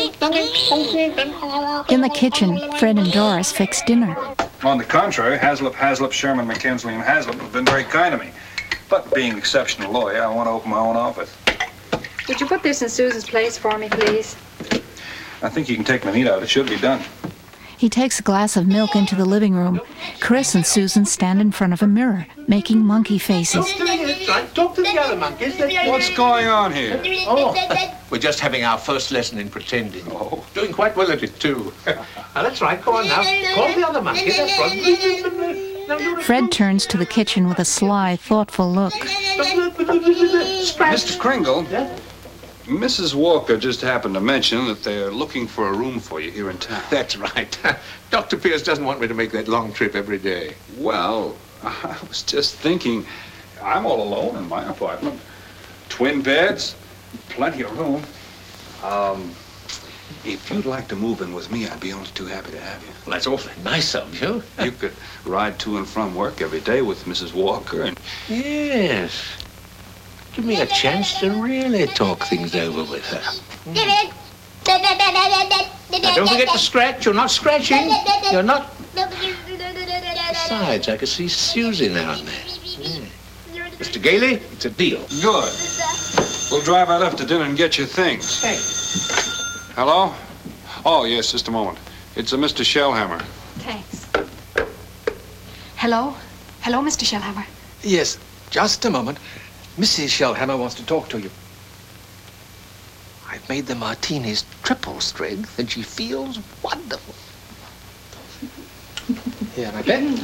In the kitchen, Fred and Doris fix dinner. On the contrary, Haslip, Haslip, Sherman, McKinsley, and Haslip have been very kind to me. But being an exceptional lawyer, I want to open my own office. Would you put this in Susan's place for me, please? I think you can take the meat out. It should be done. He takes a glass of milk into the living room. Chris and Susan stand in front of a mirror, making monkey faces. Talk to the other monkeys. What's going on here? Oh, we're just having our first lesson in pretending. Oh. Doing quite well at it, too. Now, that's right. Go on now. Call the other monkeys. That's right. Fred turns to the kitchen with a sly, thoughtful look. Mister Kringle, Missus Walker just happened to mention that they're looking for a room for you here in town. That's right. Doctor Pierce doesn't want me to make that long trip every day. Well, I was just thinking, I'm all alone in my apartment. Twin beds, plenty of room. Um, if you'd like to move in with me, I'd be only too happy to have you. Well, that's awfully nice of you. You could ride to and from work every day with Missus Walker and... Yes. Give me a chance to really talk things over with her. Mm. Now, don't forget to scratch. You're not scratching. You're not... Besides, I can see Susie now and then. Yeah. Mister Gailey, it's a deal. Good. We'll drive out after dinner and get your things. Hey. Hello? Oh, yes, just a moment. It's a Mister Shellhammer. Thanks. Hello? Hello, Mister Shellhammer. Yes, just a moment. Missus Shellhammer wants to talk to you. I've made the martinis triple strength, and she feels wonderful. Here, my pen.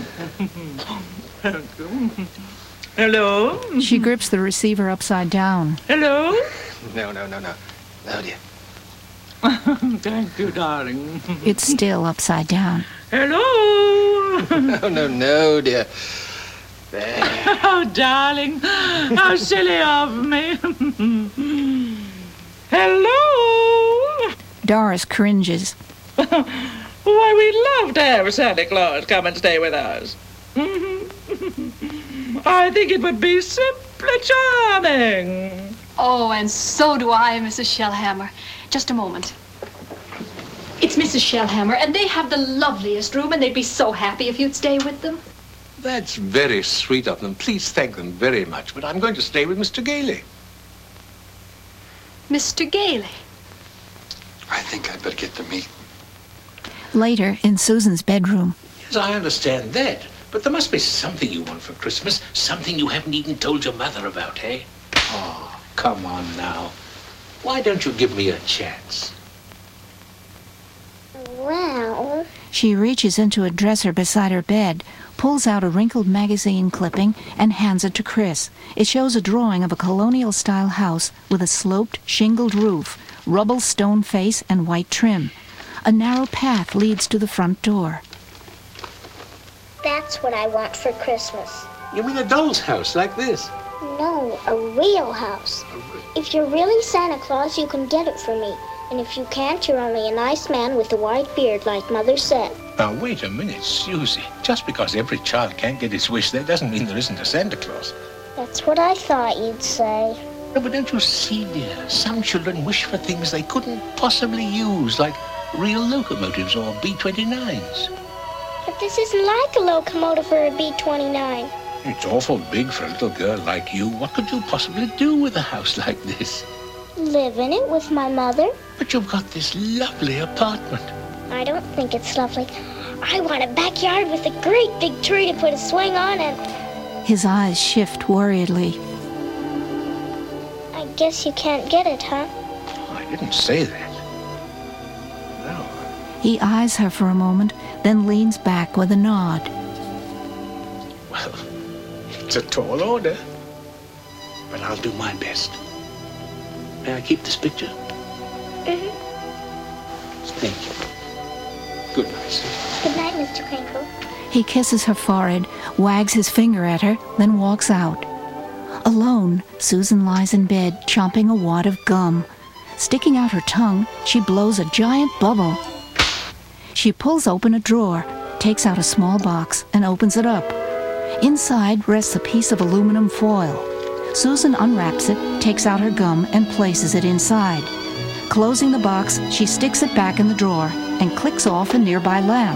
Hello? She grips the receiver upside down. Hello? No, no, no, no. No, dear. Thank you, darling. It's still upside down. Hello? No, no, no, dear. There. Oh, darling, how silly of me. Hello? Doris cringes. Why, we'd love to have Santa Claus come and stay with us. I think it would be simply charming. Oh, and so do I, Missus Shellhammer. Just a moment. It's Missus Shellhammer, and they have the loveliest room, and they'd be so happy if you'd stay with them. That's very sweet of them. Please thank them very much. But I'm going to stay with Mister Gailey. Mister Gailey? I think I'd better get the meat. Later, in Susan's bedroom. Yes, I understand that. But there must be something you want for Christmas. Something you haven't even told your mother about, eh? Oh, come on now. Why don't you give me a chance? Well... She reaches into a dresser beside her bed, pulls out a wrinkled magazine clipping, and hands it to Chris. It shows a drawing of a colonial-style house with a sloped, shingled roof, rubble stone face, and white trim. A narrow path leads to the front door. That's what I want for Christmas. You mean a doll's house like this? No, a real house. If you're really Santa Claus, you can get it for me. And if you can't, you're only a nice man with a white beard, like Mother said. Now, wait a minute, Susie. Just because every child can't get his wish, that doesn't mean there isn't a Santa Claus. That's what I thought you'd say. No, but don't you see, dear? Some children wish for things they couldn't possibly use, like real locomotives or B twenty-nines. But this isn't like a locomotive or a B twenty-nine. It's awful big for a little girl like you. What could you possibly do with a house like this? Live in it with my mother. But you've got this lovely apartment. I don't think it's lovely. I want a backyard with a great big tree to put a swing on and... His eyes shift worriedly. I guess you can't get it, huh? I didn't say that. No. He eyes her for a moment, then leans back with a nod. Well, It's a tall order. But I'll do my best. May I keep this picture? Mm-hmm. Thank you. Good night, Susan. Good night, Mister Crinkle. He kisses her forehead, wags his finger at her, then walks out. Alone, Susan lies in bed, chomping a wad of gum. Sticking out her tongue, she blows a giant bubble. She pulls open a drawer, takes out a small box, and opens it up. Inside rests a piece of aluminum foil. Susan unwraps it, takes out her gum, and places it inside. Closing the box, she sticks it back in the drawer and clicks off a nearby lamp.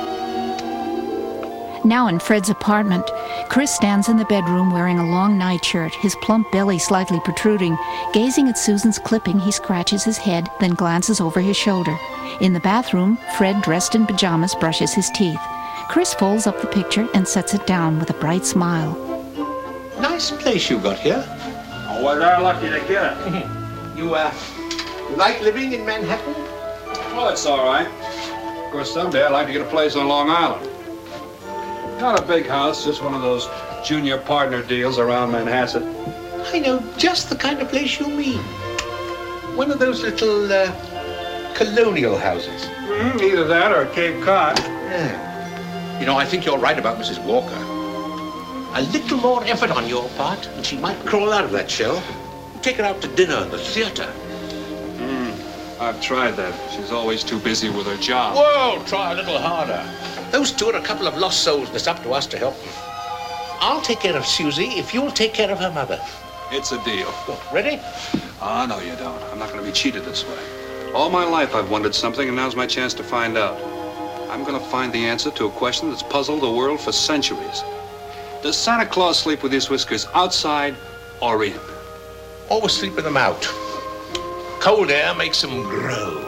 Now in Fred's apartment, Chris stands in the bedroom wearing a long nightshirt, his plump belly slightly protruding. Gazing at Susan's clipping, he scratches his head, then glances over his shoulder. In the bathroom, Fred, dressed in pajamas, brushes his teeth. Chris folds up the picture and sets it down with a bright smile. Nice place you got here. Oh, well, they're lucky to get it. You, uh, you like living in Manhattan? Well, it's all right. Of course, someday I'd like to get a place on Long Island. Not a big house, just one of those junior partner deals around Manhasset. I know just the kind of place you mean. One of those little, uh, colonial houses. Mm-hmm, either that or Cape Cod. Yeah. You know, I think you're right about Missus Walker. A little more effort on your part, and she might crawl out of that shell. Take her out to dinner and the theater. Mm, I've tried that. She's always too busy with her job. Whoa, try a little harder. Those two are a couple of lost souls, and it's up to us to help them. I'll take care of Susie if you'll take care of her mother. It's a deal. Ready? Ah, oh, no, you don't. I'm not going to be cheated this way. All my life I've wondered something, and now's my chance to find out. I'm going to find the answer to a question that's puzzled the world for centuries. Does Santa Claus sleep with his whiskers outside or in? Always sleeping them out. Cold air makes them grow.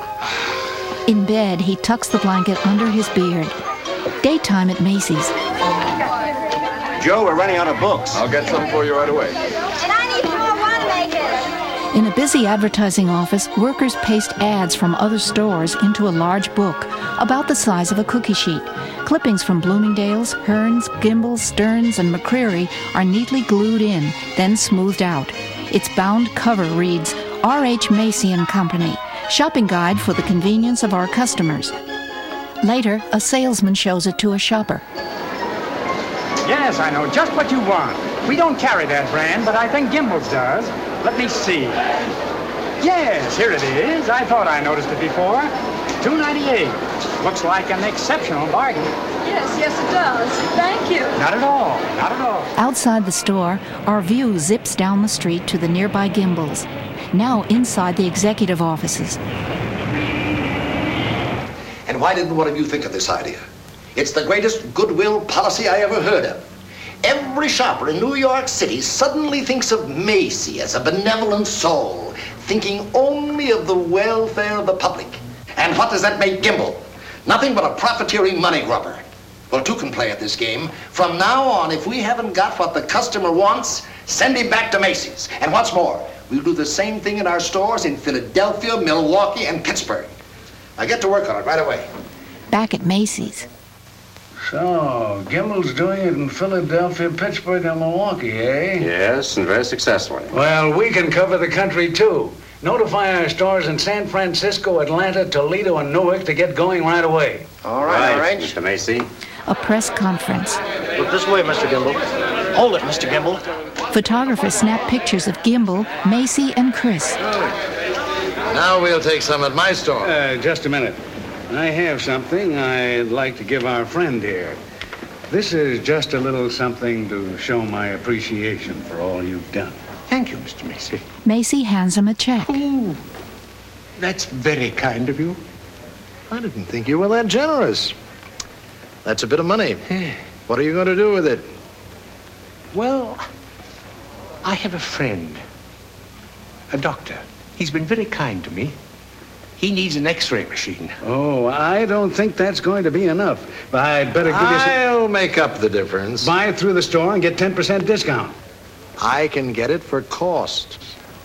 In bed, he tucks the blanket under his beard. Daytime at Macy's. Joe, we're running out of books. I'll get some for you right away. And I need more Wanamaker. In a busy advertising office, workers paste ads from other stores into a large book about the size of a cookie sheet. Clippings from Bloomingdale's, Hearns, Gimbel's, Stearns, and McCreary are neatly glued in, then smoothed out. Its bound cover reads, R H Macy and Company, shopping guide for the convenience of our customers. Later, a salesman shows it to a shopper. Yes, I know just what you want. We don't carry that brand, but I think Gimbel's does. Let me see. Yes, here it is. I thought I noticed it before. two ninety-eight. Looks like an exceptional bargain. Yes, yes, it does. Thank you. Not at all. Not at all. Outside the store, our view zips down the street to the nearby Gimbel's. Now inside the executive offices. And why didn't one of you think of this idea? It's the greatest goodwill policy I ever heard of. Every shopper in New York City suddenly thinks of Macy as a benevolent soul, thinking only of the welfare of the public. And what does that make Gimbel? Nothing but a profiteering money grubber. Well, two can play at this game. From now on, if we haven't got what the customer wants, send him back to Macy's. And what's more, we'll do the same thing in our stores in Philadelphia, Milwaukee, and Pittsburgh. Now get to work on it right away. Back at Macy's. So, Gimbel's doing it in Philadelphia, Pittsburgh, and Milwaukee, eh? Yes, and very successfully. Well, we can cover the country, too. Notify our stores in San Francisco, Atlanta, Toledo, and Newark to get going right away. All right, all right, Mister Macy. A press conference. Look this way, Mister Gimbel. Hold it, Mister Gimbel. Photographers snap pictures of Gimbel, Macy, and Chris. Now we'll take some at my store. Uh, just a minute. I have something I'd like to give our friend here. This is just a little something to show my appreciation for all you've done. Thank you, Mister Macy. Macy hands him a check. Ooh, that's very kind of you. I didn't think you were that generous. That's a bit of money. What are you going to do with it? Well, I have a friend, a doctor. He's been very kind to me. He needs an X-ray machine. Oh, I don't think that's going to be enough. I'd better give you some... I'll make up the difference. Buy it through the store and get ten percent discount. I can get it for cost.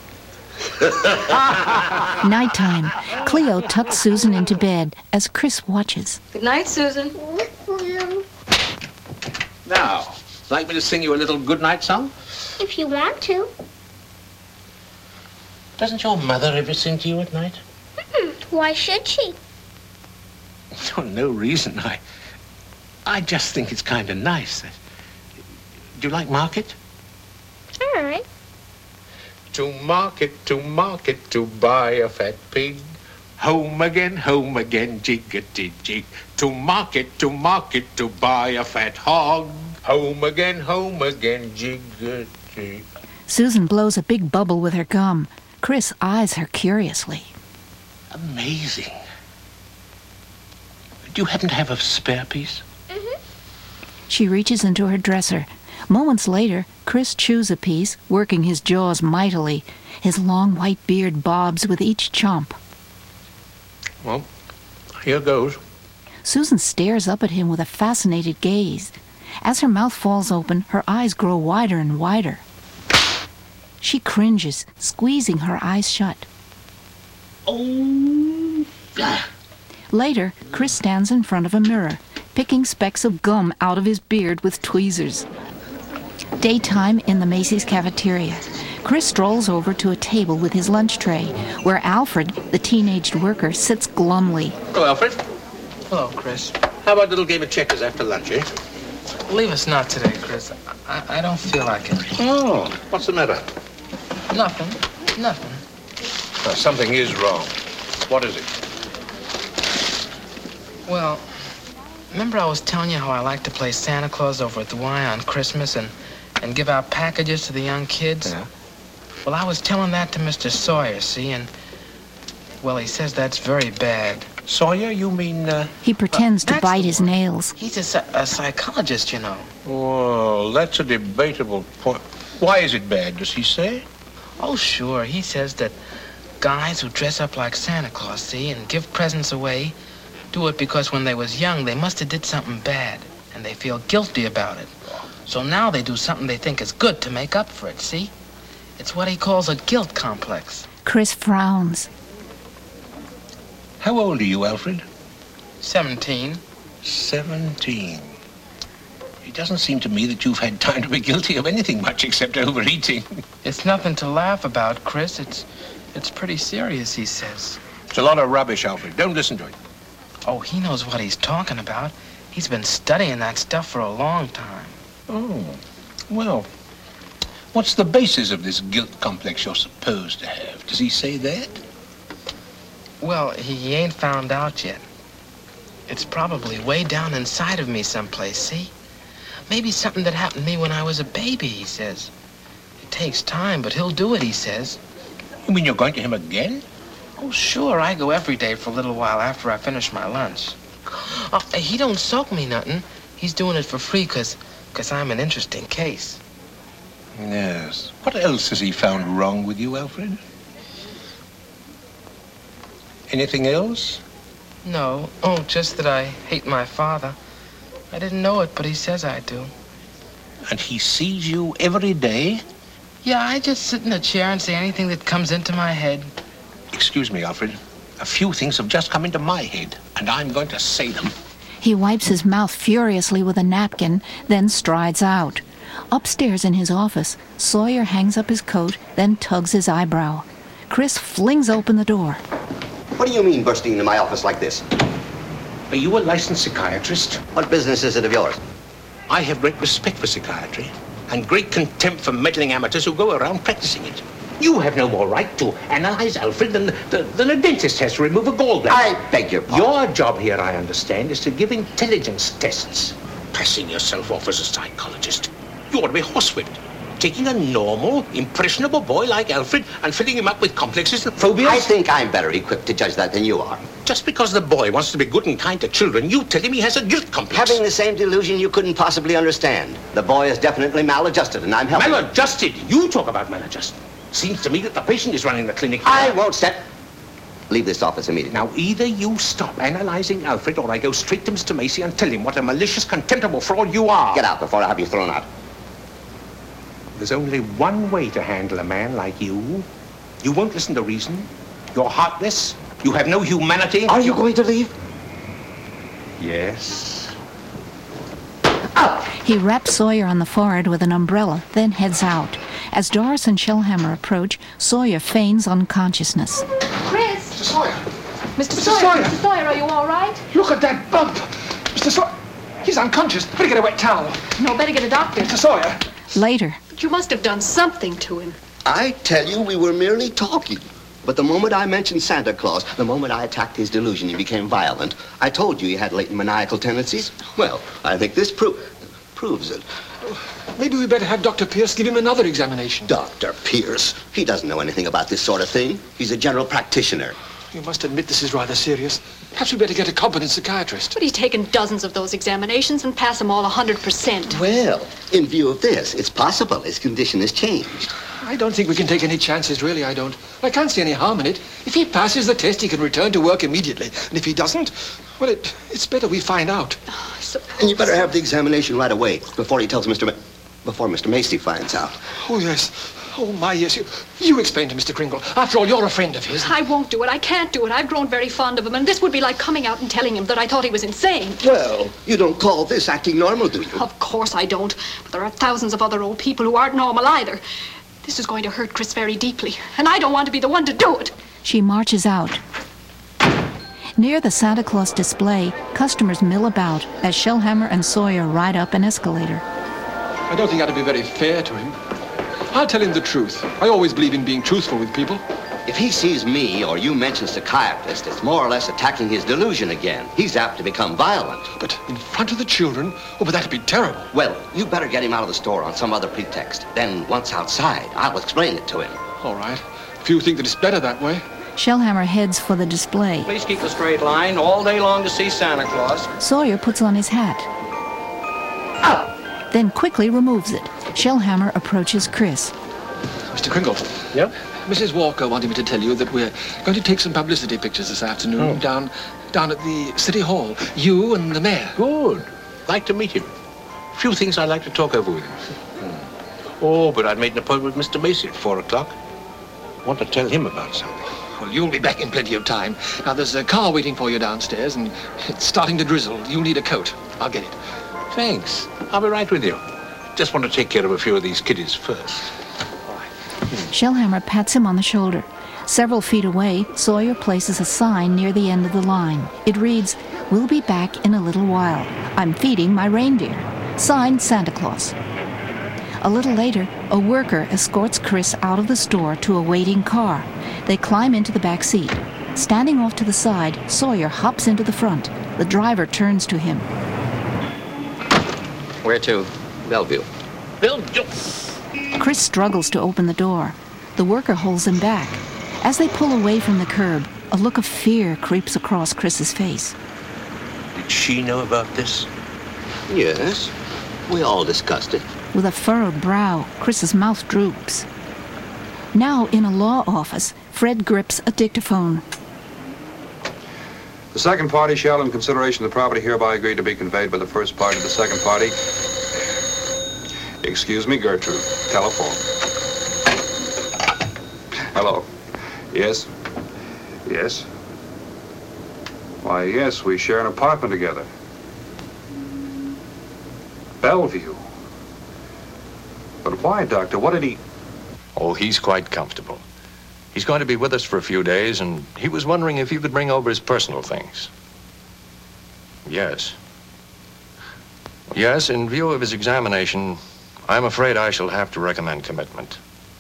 Nighttime. Cleo tucks Susan into bed as Chris watches. Good night, Susan. Now, Like me to sing you a little goodnight song? If you want to. Doesn't your mother ever sing to you at night? Mm-mm. Why should she? For no reason. I, I just think it's kind of nice. Do you like market? All right. To market, to market, to buy a fat pig. Home again, home again, jiggity-jig. To market, to market, to buy a fat hog. Home again, home again, jiggity. Susan blows a big bubble with her gum. Chris eyes her curiously. Amazing. Do you happen to have a spare piece? Mm-hmm. She reaches into her dresser. Moments later, Chris chews a piece, working his jaws mightily. His long white beard bobs with each chomp. Well, here goes. Susan stares up at him with a fascinated gaze. As her mouth falls open, her eyes grow wider and wider. She cringes, squeezing her eyes shut. Oh! Later, Chris stands in front of a mirror, picking specks of gum out of his beard with tweezers. Daytime in the Macy's cafeteria. Chris strolls over to a table with his lunch tray, where Alfred, the teenaged worker, sits glumly. Hello, Alfred. Hello, Chris. How about a little game of checkers after lunch, eh? Leave us not today, Chris. I, I don't feel like it. Oh, what's the matter? Nothing. Nothing. Well, something is wrong. What is it? Well, remember I was telling you how I like to play Santa Claus over at the Y on Christmas and, and give out packages to the young kids? Yeah. Well, I was telling that to Mister Sawyer, see, and, well, he says that's very bad. Sawyer, you mean, uh... He pretends uh, to bite his nails. He's a, a psychologist, you know. Well, that's a debatable point. Why is it bad, does he say? Oh, sure. He says that guys who dress up like Santa Claus, see, and give presents away, do it because when they was young, they must have did something bad, and they feel guilty about it. So now they do something they think is good to make up for it, see? It's what he calls a guilt complex. Chris frowns. How old are you, Alfred? Seventeen. Seventeen. It doesn't seem to me that you've had time to be guilty of anything much except overeating. It's nothing to laugh about, Chris. It's, it's pretty serious, he says. It's a lot of rubbish, Alfred. Don't listen to it. Oh, he knows what he's talking about. He's been studying that stuff for a long time. Oh, well, what's the basis of this guilt complex you're supposed to have? Does he say that? Well, he ain't found out yet. It's probably way down inside of me someplace, see? Maybe something that happened to me when I was a baby, he says. It takes time, but he'll do it, he says. You mean you're going to him again? Oh, sure. I go every day for a little while after I finish my lunch. Oh, he don't soak me nothing. He's doing it for free because because I'm an interesting case. Yes. What else has he found wrong with you, Alfred? Anything else? No. Oh, just that I hate my father. I didn't know it, but he says I do. And he sees you every day? Yeah, I just sit in a chair and say anything that comes into my head. Excuse me, Alfred. A few things have just come into my head, and I'm going to say them. He wipes his mouth furiously with a napkin, then strides out. Upstairs in his office, Sawyer hangs up his coat, then tugs his eyebrow. Chris flings open the door. What do you mean, bursting into my office like this? Are you a licensed psychiatrist? What business is it of yours? I have great respect for psychiatry and great contempt for meddling amateurs who go around practicing it. You have no more right to analyze Alfred than, than, than a dentist has to remove a gallbladder. I beg your pardon. Your job here, I understand, is to give intelligence tests. Passing yourself off as a psychologist. You ought to be horsewhipped. Taking a normal, impressionable boy like Alfred and filling him up with complexes and phobias. I think I'm better equipped to judge that than you are. Just because the boy wants to be good and kind to children, you tell him he has a guilt complex. Having the same delusion you couldn't possibly understand. The boy is definitely maladjusted, and I'm helping. Maladjusted? You talk about maladjusted. Seems to me that the patient is running the clinic. I won't step. Leave this office immediately. Now, either you stop analyzing Alfred, or I go straight to Mister Macy and tell him what a malicious, contemptible fraud you are. Get out before I have you thrown out. There's only one way to handle a man like you. You won't listen to reason. You're heartless. You have no humanity. Are you going to leave? Yes. Up! He raps Sawyer on the forehead with an umbrella, then heads out. As Doris and Shellhammer approach, Sawyer feigns unconsciousness. Chris! Mister Sawyer! Mister Mister Sawyer! Sawyer! Mister Sawyer, are you all right? Look at that bump! Mister Sawyer! He's unconscious. Better get a wet towel. No, better get a doctor. Mister Sawyer! Later. But you must have done something to him. I tell you, we were merely talking. But the moment I mentioned Santa Claus, the moment I attacked his delusion, he became violent. I told you he had latent maniacal tendencies. Well, I think this pro proves it. Maybe we better have Doctor Pierce give him another examination. Doctor Pierce? He doesn't know anything about this sort of thing. He's a general practitioner. You must admit this is rather serious. Perhaps we better get a competent psychiatrist. But he's taken dozens of those examinations and passed them all one hundred percent. Well, in view of this, it's possible his condition has changed. I don't think we can take any chances, really, I don't. I can't see any harm in it. If he passes the test, he can return to work immediately. And if he doesn't, well, it, it's better we find out. Oh, I suppose. And you better have the examination right away, before he tells Mister Ma before Mister Macy finds out. Oh, yes. Oh, my, yes. You, you explain to Mister Kringle. After all, you're a friend of his. I won't do it. I can't do it. I've grown very fond of him, and this would be like coming out and telling him that I thought he was insane. Well, you don't call this acting normal, do you? Of course I don't. But there are thousands of other old people who aren't normal either. This is going to hurt Chris very deeply, and I don't want to be the one to do it. She marches out. Near the Santa Claus display, customers mill about as Shellhammer and Sawyer ride up an escalator. I don't think that'd be very fair to him. I'll tell him the truth. I always believe in being truthful with people. If he sees me or you mention psychiatrist, it's more or less attacking his delusion again. He's apt to become violent. But in front of the children, oh, but that'd be terrible. Well, you better get him out of the store on some other pretext. Then, once outside, I'll explain it to him. All right. If you think that it's better that way. Shellhammer heads for the display. Please keep a straight line all day long to see Santa Claus. Sawyer puts on his hat. Then quickly removes it. Shellhammer approaches Chris. Mister Kringle. Yep? Missus Walker wanted me to tell you that we're going to take some publicity pictures this afternoon Oh. down down at the City Hall. You and the mayor. Good. Like to meet him. Few things I'd like to talk over with him. Hmm. Oh, but I'd made an appointment with Mister Macy at four o'clock. Want to tell him about something. Well, you'll be back in plenty of time. Now, there's a car waiting for you downstairs, and it's starting to drizzle. You'll need a coat. I'll get it. Thanks. I'll be right with you. Just want to take care of a few of these kiddies first. Shellhammer pats him on the shoulder. Several feet away, Sawyer places a sign near the end of the line. It reads, "We'll be back in a little while. I'm feeding my reindeer." Signed, Santa Claus. A little later, a worker escorts Chris out of the store to a waiting car. They climb into the back seat. Standing off to the side, Sawyer hops into the front. The driver turns to him. Where to? Bellevue. Bellevue? Chris struggles to open the door. The worker holds him back. As they pull away from the curb, a look of fear creeps across Chris's face. Did she know about this? Yes. We all discussed it. With a furrowed brow, Chris's mouth droops. Now, in a law office, Fred grips a dictaphone. The second party shall, in consideration of the property hereby agreed to be conveyed by the first party to the second party. Excuse me, Gertrude. Telephone. Hello. Yes? Yes? Why, yes, we share an apartment together. Bellevue. But why, Doctor? What did he... Oh, he's quite comfortable. He's going to be with us for a few days, and he was wondering if you could bring over his personal things. Yes. Yes, in view of his examination, I'm afraid I shall have to recommend commitment.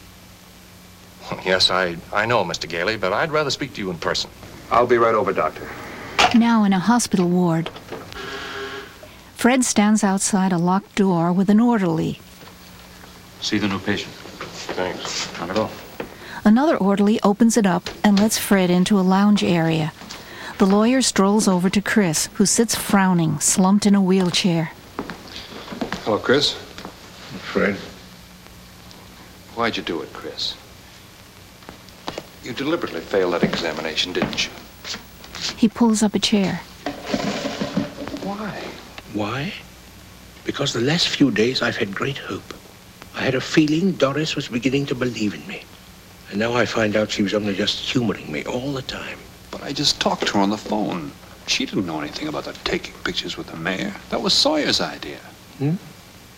Yes, I, I know, Mister Gailey, but I'd rather speak to you in person. I'll be right over, Doctor. Now in a hospital ward. Fred stands outside a locked door with an orderly. See the new patient. Thanks. Not at all. Another orderly opens it up and lets Fred into a lounge area. The lawyer strolls over to Chris, who sits frowning, slumped in a wheelchair. Hello, Chris. Fred? Why'd you do it, Chris? You deliberately failed that examination, didn't you? He pulls up a chair. Why? Why? Because the last few days I've had great hope. I had a feeling Doris was beginning to believe in me. And now I find out she was only just humoring me all the time. But I just talked to her on the phone. She didn't know anything about that taking pictures with the mayor. That was Sawyer's idea. Hmm?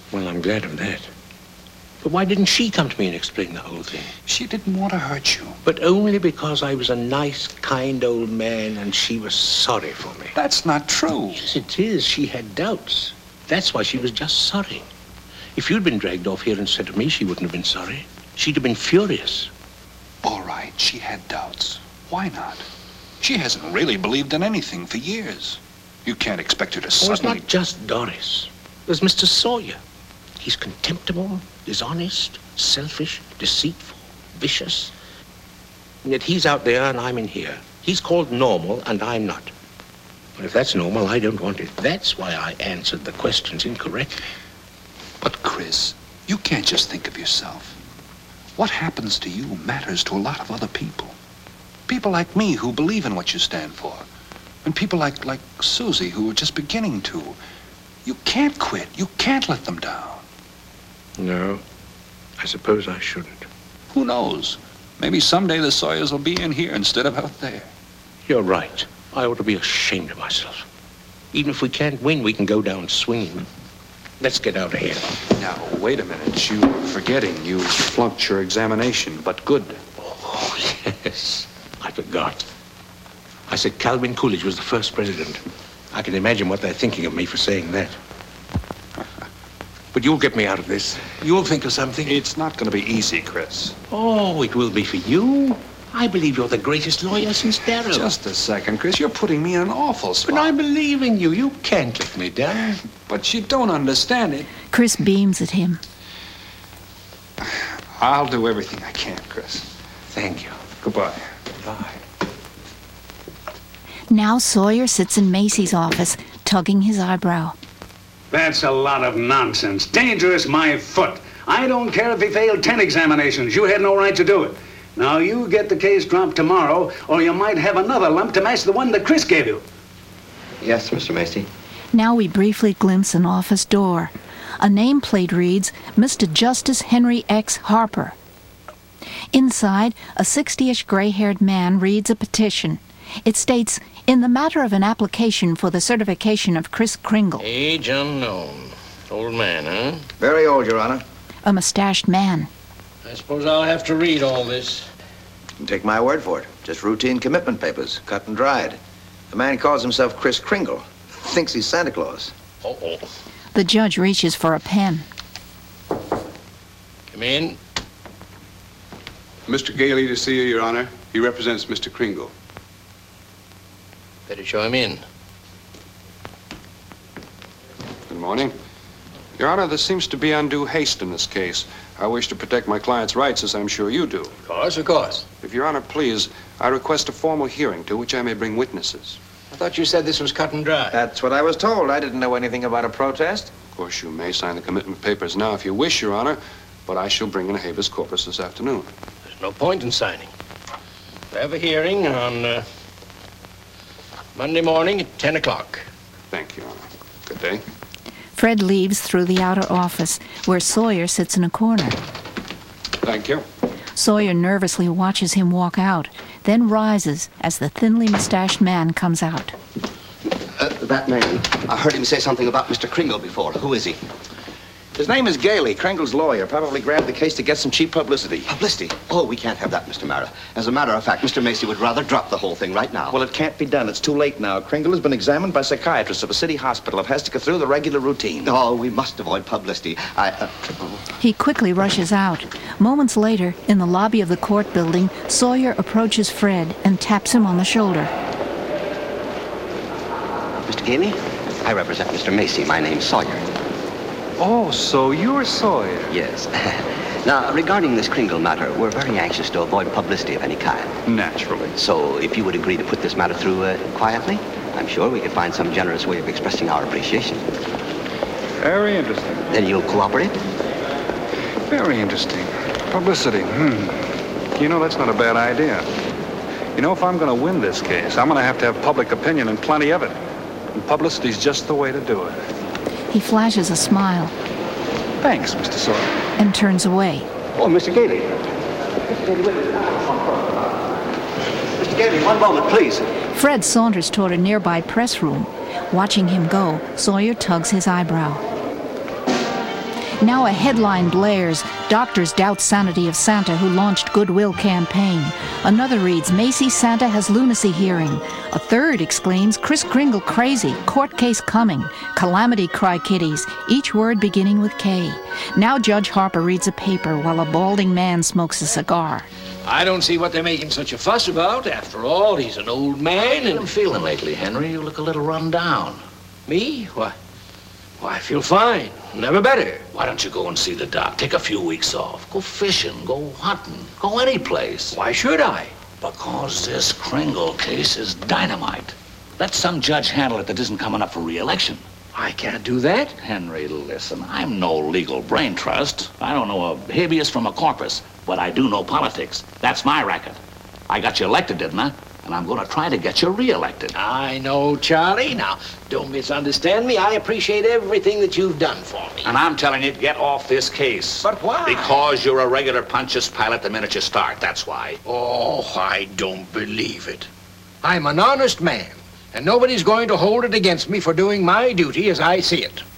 Well, I'm glad of that. But why didn't she come to me and explain the whole thing? She didn't want to hurt you. But only because I was a nice, kind old man and she was sorry for me. That's not true. Yes, it is. She had doubts. That's why she was just sorry. If you'd been dragged off here instead of me, she wouldn't have been sorry. She'd have been furious. All right, she had doubts. Why not? She hasn't really believed in anything for years. You can't expect her to Oh, suddenly... it's not just Doris. There's Mister Sawyer. He's contemptible, dishonest, selfish, deceitful, vicious. And yet he's out there and I'm in here. He's called normal and I'm not. And if that's normal, I don't want it. That's why I answered the questions incorrectly. But, Chris, you can't just think of yourself. What happens to you matters to a lot of other people. People like me who believe in what you stand for. And people like, like Susie who are just beginning to. You can't quit. You can't let them down. No, I suppose I shouldn't. Who knows? Maybe someday the Sawyers will be in here instead of out there. You're right. I ought to be ashamed of myself. Even if we can't win, we can go down swinging. Let's get out of here. Now, wait a minute. You were forgetting. You flunked your examination, but good. Oh, yes. I forgot. I said Calvin Coolidge was the first president. I can imagine what they're thinking of me for saying that. But you'll get me out of this. You'll think of something. It's not going to be easy, Chris. Oh, it will be for you. I believe you're the greatest lawyer since Darrow. Just a second, Chris. You're putting me in an awful spot. But I believe in you. You can't let me down. But you don't understand it. Chris beams at him. I'll do everything I can, Chris. Thank you. Goodbye. Bye. Now Sawyer sits in Macy's office, tugging his eyebrow. That's a lot of nonsense. Dangerous, my foot. I don't care if he failed ten examinations. You had no right to do it. Now, you get the case dropped tomorrow, or you might have another lump to match the one that Chris gave you. Yes, Mister Macy. Now we briefly glimpse an office door. A nameplate reads, Mister Justice Henry X. Harper. Inside, a sixty-ish gray-haired man reads a petition. It states, in the matter of an application for the certification of Kris Kringle. Age unknown. Old man, huh? Very old, Your Honor. A mustached man. I suppose I'll have to read all this. Take my word for it. Just routine commitment papers, cut and dried. The man calls himself Kris Kringle. Thinks he's Santa Claus. Uh-oh. The judge reaches for a pen. Come in. Mister Gailey to see you, Your Honor. He represents Mister Kringle. Better show him in. Good morning. Your Honor, there seems to be undue haste in this case. I wish to protect my client's rights, as I'm sure you do. Of course, of course. If Your Honor please, I request a formal hearing to which I may bring witnesses. I thought you said this was cut and dry. That's what I was told. I didn't know anything about a protest. Of course, you may sign the commitment papers now if you wish, Your Honor, but I shall bring in a habeas corpus this afternoon. There's no point in signing. We have a hearing on uh, Monday morning at ten o'clock. Thank you, Your Honor. Good day. Fred leaves through the outer office, where Sawyer sits in a corner. Thank you. Sawyer nervously watches him walk out, then rises as the thinly mustached man comes out. Uh, that man, I heard him say something about Mister Kringle before. Who is he? His name is Gailey, Kringle's lawyer. Probably grabbed the case to get some cheap publicity. Publicity? Oh, we can't have that, Mister Mara. As a matter of fact, Mister Macy would rather drop the whole thing right now. Well, it can't be done. It's too late now. Kringle has been examined by psychiatrists of a city hospital. It has to go through the regular routine. Oh, we must avoid publicity. I, uh... He quickly rushes out. Moments later, in the lobby of the court building, Sawyer approaches Fred and taps him on the shoulder. Mister Gailey, I represent Mister Macy. My name's Sawyer. Oh, so you're Sawyer? Yes. Now, regarding this Kringle matter, we're very anxious to avoid publicity of any kind. Naturally. So, if you would agree to put this matter through uh, quietly, I'm sure we could find some generous way of expressing our appreciation. Very interesting. Then you'll cooperate? Very interesting. Publicity. Hmm. You know, that's not a bad idea. You know, if I'm going to win this case, I'm going to have to have public opinion and plenty of it. And publicity's just the way to do it. He flashes a smile. Thanks, Mister Sawyer. And turns away. Oh, Mister Gailey. Mister Gailey, wait a minute. Mister Gailey, one moment, please. Fred saunters toward a nearby press room. Watching him go, Sawyer tugs his eyebrow. Now a headline blares, Doctors doubt sanity of Santa who launched Goodwill campaign. Another reads, Macy's Santa has lunacy hearing. A third exclaims, Kris Kringle crazy, court case coming. Calamity, cry kiddies, each word beginning with K. Now Judge Harper reads a paper while a balding man smokes a cigar. I don't see what they're making such a fuss about. After all, he's an old man and... How are you feeling lately, Henry? You look a little run down. Me? Why, why, I feel fine. Never better. Why don't you go and see the doc? Take a few weeks off. Go fishing, go hunting, go any place. Why should I? Because this Kringle case is dynamite. Let some judge handle it that isn't coming up for re-election. I can't do that. Henry, listen, I'm no legal brain trust. I don't know a habeas from a corpus, but I do know politics. That's my racket. I got you elected, didn't I? And I'm going to try to get you re-elected. I know, Charlie. Now, don't misunderstand me. I appreciate everything that you've done for me. And I'm telling you, get off this case. But why? Because you're a regular Pontius Pilate the minute you start, that's why. Oh, I don't believe it. I'm an honest man, and nobody's going to hold it against me for doing my duty as I see it.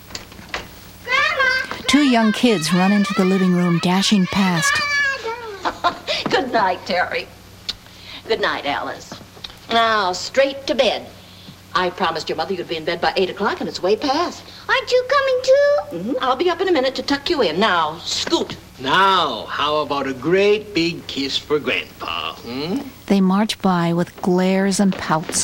Two young kids run into the living room, dashing past. Good night, Terry. Good night, Alice. Now, straight to bed. I promised your mother you'd be in bed by eight o'clock, and it's way past. Aren't you coming too? Mm-hmm. I'll be up in a minute to tuck you in. Now, scoot. Now, how about a great big kiss for Grandpa, hmm? They march by with glares and pouts.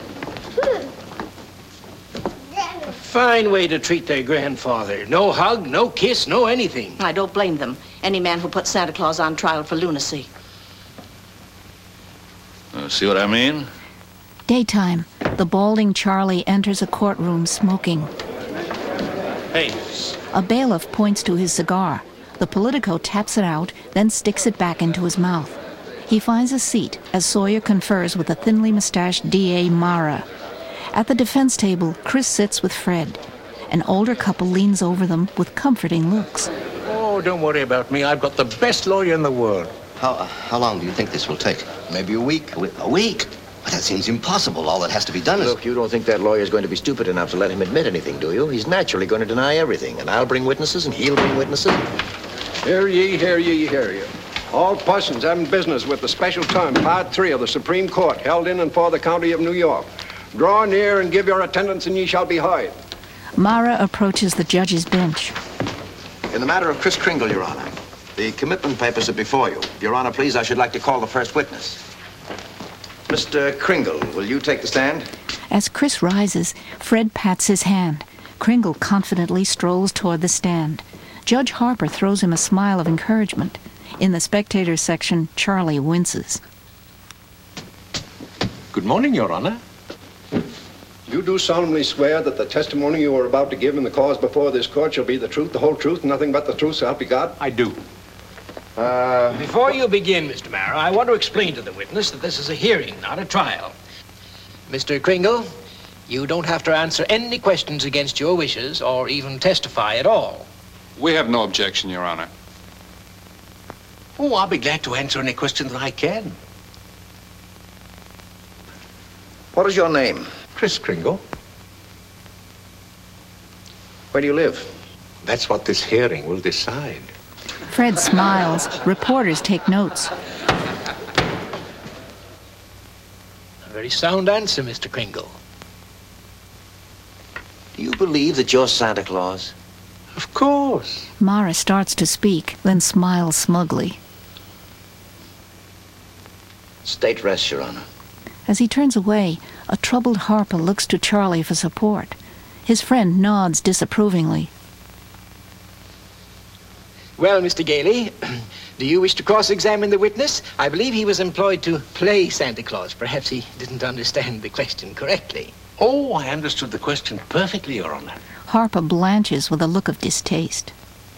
A fine way to treat their grandfather. No hug, no kiss, no anything. I don't blame them. Any man who puts Santa Claus on trial for lunacy. Uh, see what I mean? Daytime. The balding Charlie enters a courtroom smoking. Hey. A bailiff points to his cigar. The Politico taps it out, then sticks it back into his mouth. He finds a seat as Sawyer confers with the thinly mustached D A Mara. At the defense table, Chris sits with Fred. An older couple leans over them with comforting looks. Oh, don't worry about me. I've got the best lawyer in the world. How, uh, how long do you think this will take? Maybe a week. A, week? a week? Well, that seems impossible. All that has to be done is... Look, you don't think that lawyer's going to be stupid enough to let him admit anything, do you? He's naturally going to deny everything, and I'll bring witnesses, and he'll bring witnesses. Hear ye, hear ye, hear ye. All persons having business with the special term, Part three of the Supreme Court, held in and for the county of New York. Draw near and give your attendance, and ye shall be heard. Mara approaches the judge's bench. In the matter of Kris Kringle, Your Honor, the commitment papers are before you. Your Honor, please, I should like to call the first witness. Mister Kringle, will you take the stand? As Chris rises, Fred pats his hand. Kringle confidently strolls toward the stand. Judge Harper throws him a smile of encouragement. In the spectators section, Charlie winces. Good morning, Your Honor. You do solemnly swear that the testimony you are about to give in the cause before this court shall be the truth, the whole truth, and nothing but the truth, so help you God? I do. Uh... Before you begin, Mister Mara, I want to explain to the witness that this is a hearing, not a trial. Mister Kringle, you don't have to answer any questions against your wishes or even testify at all. We have no objection, Your Honor. Oh, I'll be glad to answer any question that I can. What is your name? Kris Kringle. Where do you live? That's what this hearing will decide. Fred smiles. Reporters take notes. A very sound answer, Mister Kringle. Do you believe that you're Santa Claus? Of course. Mara starts to speak, then smiles smugly. State rests, Your Honor. As he turns away, a troubled Harper looks to Charlie for support. His friend nods disapprovingly. Well, Mister Gailey, do you wish to cross-examine the witness? I believe he was employed to play Santa Claus. Perhaps he didn't understand the question correctly. Oh, I understood the question perfectly, Your Honor. Harper blanches with a look of distaste.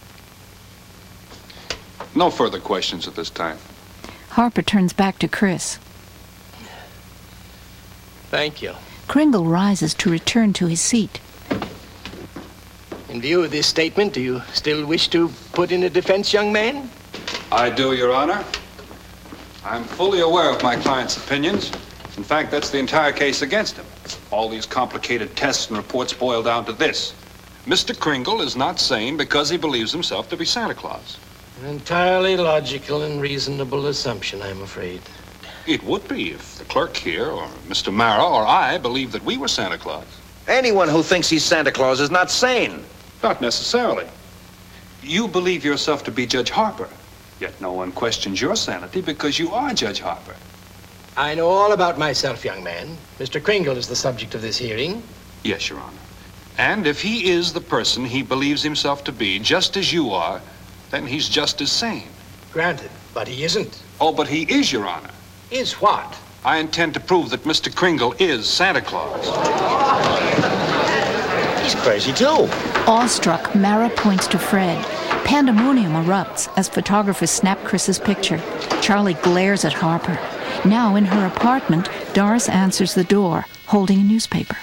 No further questions at this time. Harper turns back to Chris. Thank you. Kringle rises to return to his seat. In view of this statement, do you still wish to put in a defense, young man? I do, Your Honor. I'm fully aware of my client's opinions. In fact, that's the entire case against him. All these complicated tests and reports boil down to this. Mister Kringle is not sane because he believes himself to be Santa Claus. An entirely logical and reasonable assumption, I'm afraid. It would be if the clerk here, or Mister Mara, or I believed that we were Santa Claus. Anyone who thinks he's Santa Claus is not sane. Not necessarily. You believe yourself to be Judge Harper, yet no one questions your sanity because you are Judge Harper. I know all about myself, young man. Mister Kringle is the subject of this hearing. Yes, Your Honor. And if he is the person he believes himself to be, just as you are, then he's just as sane. Granted, but he isn't. Oh, but he is, Your Honor. Is what? I intend to prove that Mister Kringle is Santa Claus. He's crazy, too. Awestruck, Mara points to Fred. Pandemonium erupts as photographers snap Chris's picture. Charlie glares at Harper. Now, in her apartment, Doris answers the door, holding a newspaper.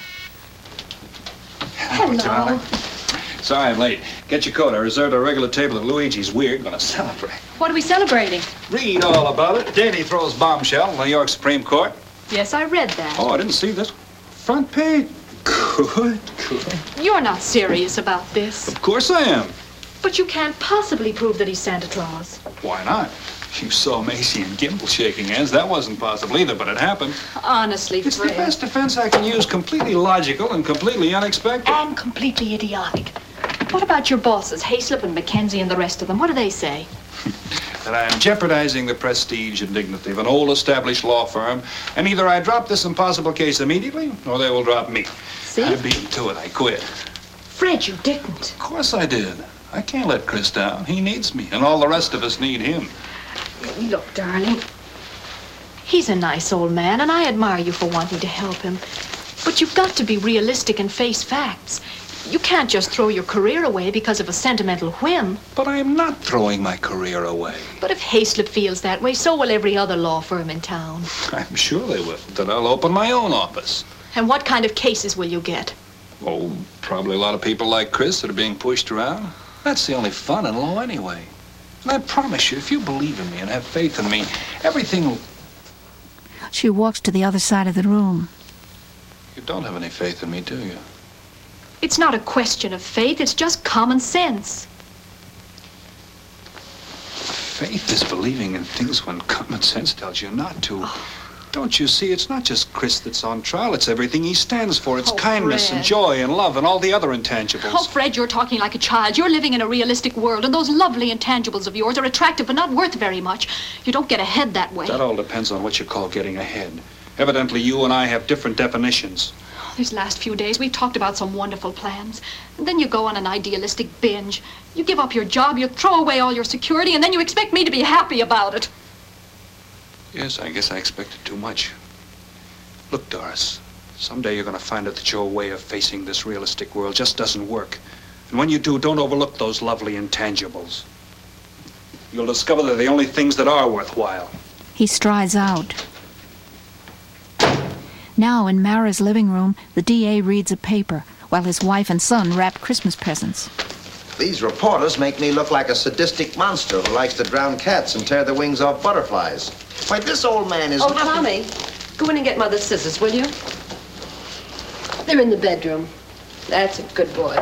Hello. Sorry I'm late. Get your coat. I reserved a regular table at Luigi's. We're gonna celebrate. What are we celebrating? Read all about it. Daily throws bombshell in New York Supreme Court. Yes, I read that. Oh, I didn't see this. Front page. Good, good. You're not serious about this. Of course I am. But you can't possibly prove that he's Santa Claus. Why not? You saw Macy and Gimble shaking hands. That wasn't possible either, but it happened. Honestly, It's Fred. the best defense I can use. Completely logical and completely unexpected. And completely idiotic. What about your bosses, Hayslip and Mackenzie and the rest of them? What do they say? That I am jeopardizing the prestige and dignity of an old established law firm, and either I drop this impossible case immediately, or they will drop me. See? I beat to it. I quit. Fred, you didn't. Of course I did. I can't let Chris down. He needs me, and all the rest of us need him. Look, darling. He's a nice old man, and I admire you for wanting to help him. But you've got to be realistic and face facts. You can't just throw your career away because of a sentimental whim. But I am not throwing my career away. But if Hayslip feels that way, so will every other law firm in town. I'm sure they will. Then I'll open my own office. And what kind of cases will you get? Oh, probably a lot of people like Chris that are being pushed around. That's the only fun in law anyway. And I promise you, if you believe in me and have faith in me, everything will... She walks to the other side of the room. You don't have any faith in me, do you? It's not a question of faith, it's just common sense. Faith is believing in things when common sense tells you not to. Oh. Don't you see? It's not just Chris that's on trial. It's everything he stands for. It's oh, kindness Fred. and joy and love and all the other intangibles. Oh, Fred, you're talking like a child. You're living in a realistic world, and those lovely intangibles of yours are attractive but not worth very much. You don't get ahead that way. That all depends on what you call getting ahead. Evidently, you and I have different definitions. These last few days, we've talked about some wonderful plans. And then you go on an idealistic binge. You give up your job, you throw away all your security, and then you expect me to be happy about it. Yes, I guess I expected too much. Look, Doris, someday you're going to find out that your way of facing this realistic world just doesn't work. And when you do, don't overlook those lovely intangibles. You'll discover they're the only things that are worthwhile. He strides out. Now, in Mara's living room, the D A reads a paper, while his wife and son wrap Christmas presents. These reporters make me look like a sadistic monster who likes to drown cats and tear the wings off butterflies. Why, this old man is... Oh, Tommy, go in and get Mother's scissors, will you? They're in the bedroom. That's a good boy.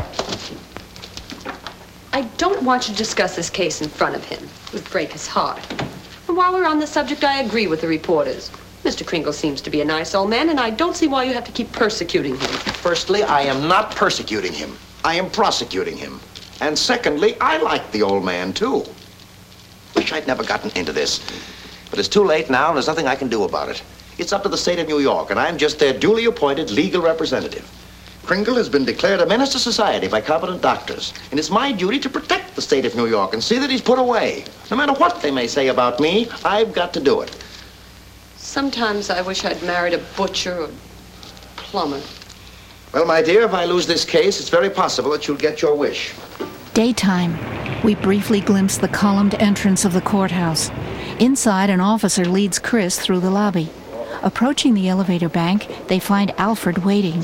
I don't want you to discuss this case in front of him. It would break his heart. And while we're on the subject, I agree with the reporters. Mister Kringle seems to be a nice old man, and I don't see why you have to keep persecuting him. Firstly, I am not persecuting him. I am prosecuting him. And secondly, I like the old man, too. Wish I'd never gotten into this. But it's too late now, and there's nothing I can do about it. It's up to the state of New York, and I'm just their duly appointed legal representative. Kringle has been declared a menace to society by competent doctors, and it's my duty to protect the state of New York and see that he's put away. No matter what they may say about me, I've got to do it. Sometimes I wish I'd married a butcher or plumber. Well, my dear, if I lose this case, it's very possible that you'll get your wish. Daytime. We briefly glimpse the columned entrance of the courthouse. Inside, an officer leads Chris through the lobby. Approaching the elevator bank, they find Alfred waiting.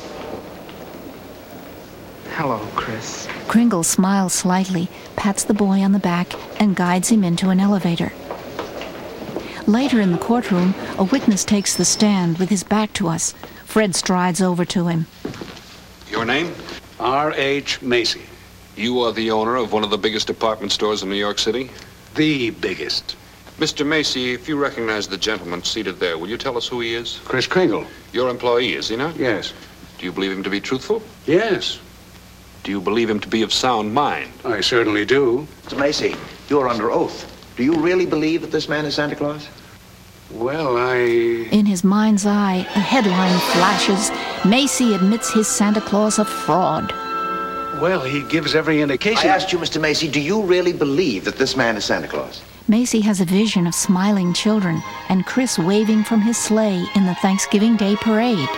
Hello, Chris. Kringle smiles slightly, pats the boy on the back, and guides him into an elevator. Later in the courtroom, a witness takes the stand with his back to us. Fred strides over to him. Your name? R H Macy. You are the owner of one of the biggest department stores in New York City? The biggest. Mister Macy, if you recognize the gentleman seated there, will you tell us who he is? Chris Kringle. Your employee, is he not? Yes. Do you believe him to be truthful? Yes. Do you believe him to be of sound mind? I certainly do. Mister Macy, you're under oath. Do you really believe that this man is Santa Claus? Well, I... In his mind's eye, a headline flashes. Macy admits his Santa Claus a fraud. Well, he gives every indication... I asked you, Mister Macy, do you really believe that this man is Santa Claus? Macy has a vision of smiling children and Chris waving from his sleigh in the Thanksgiving Day parade.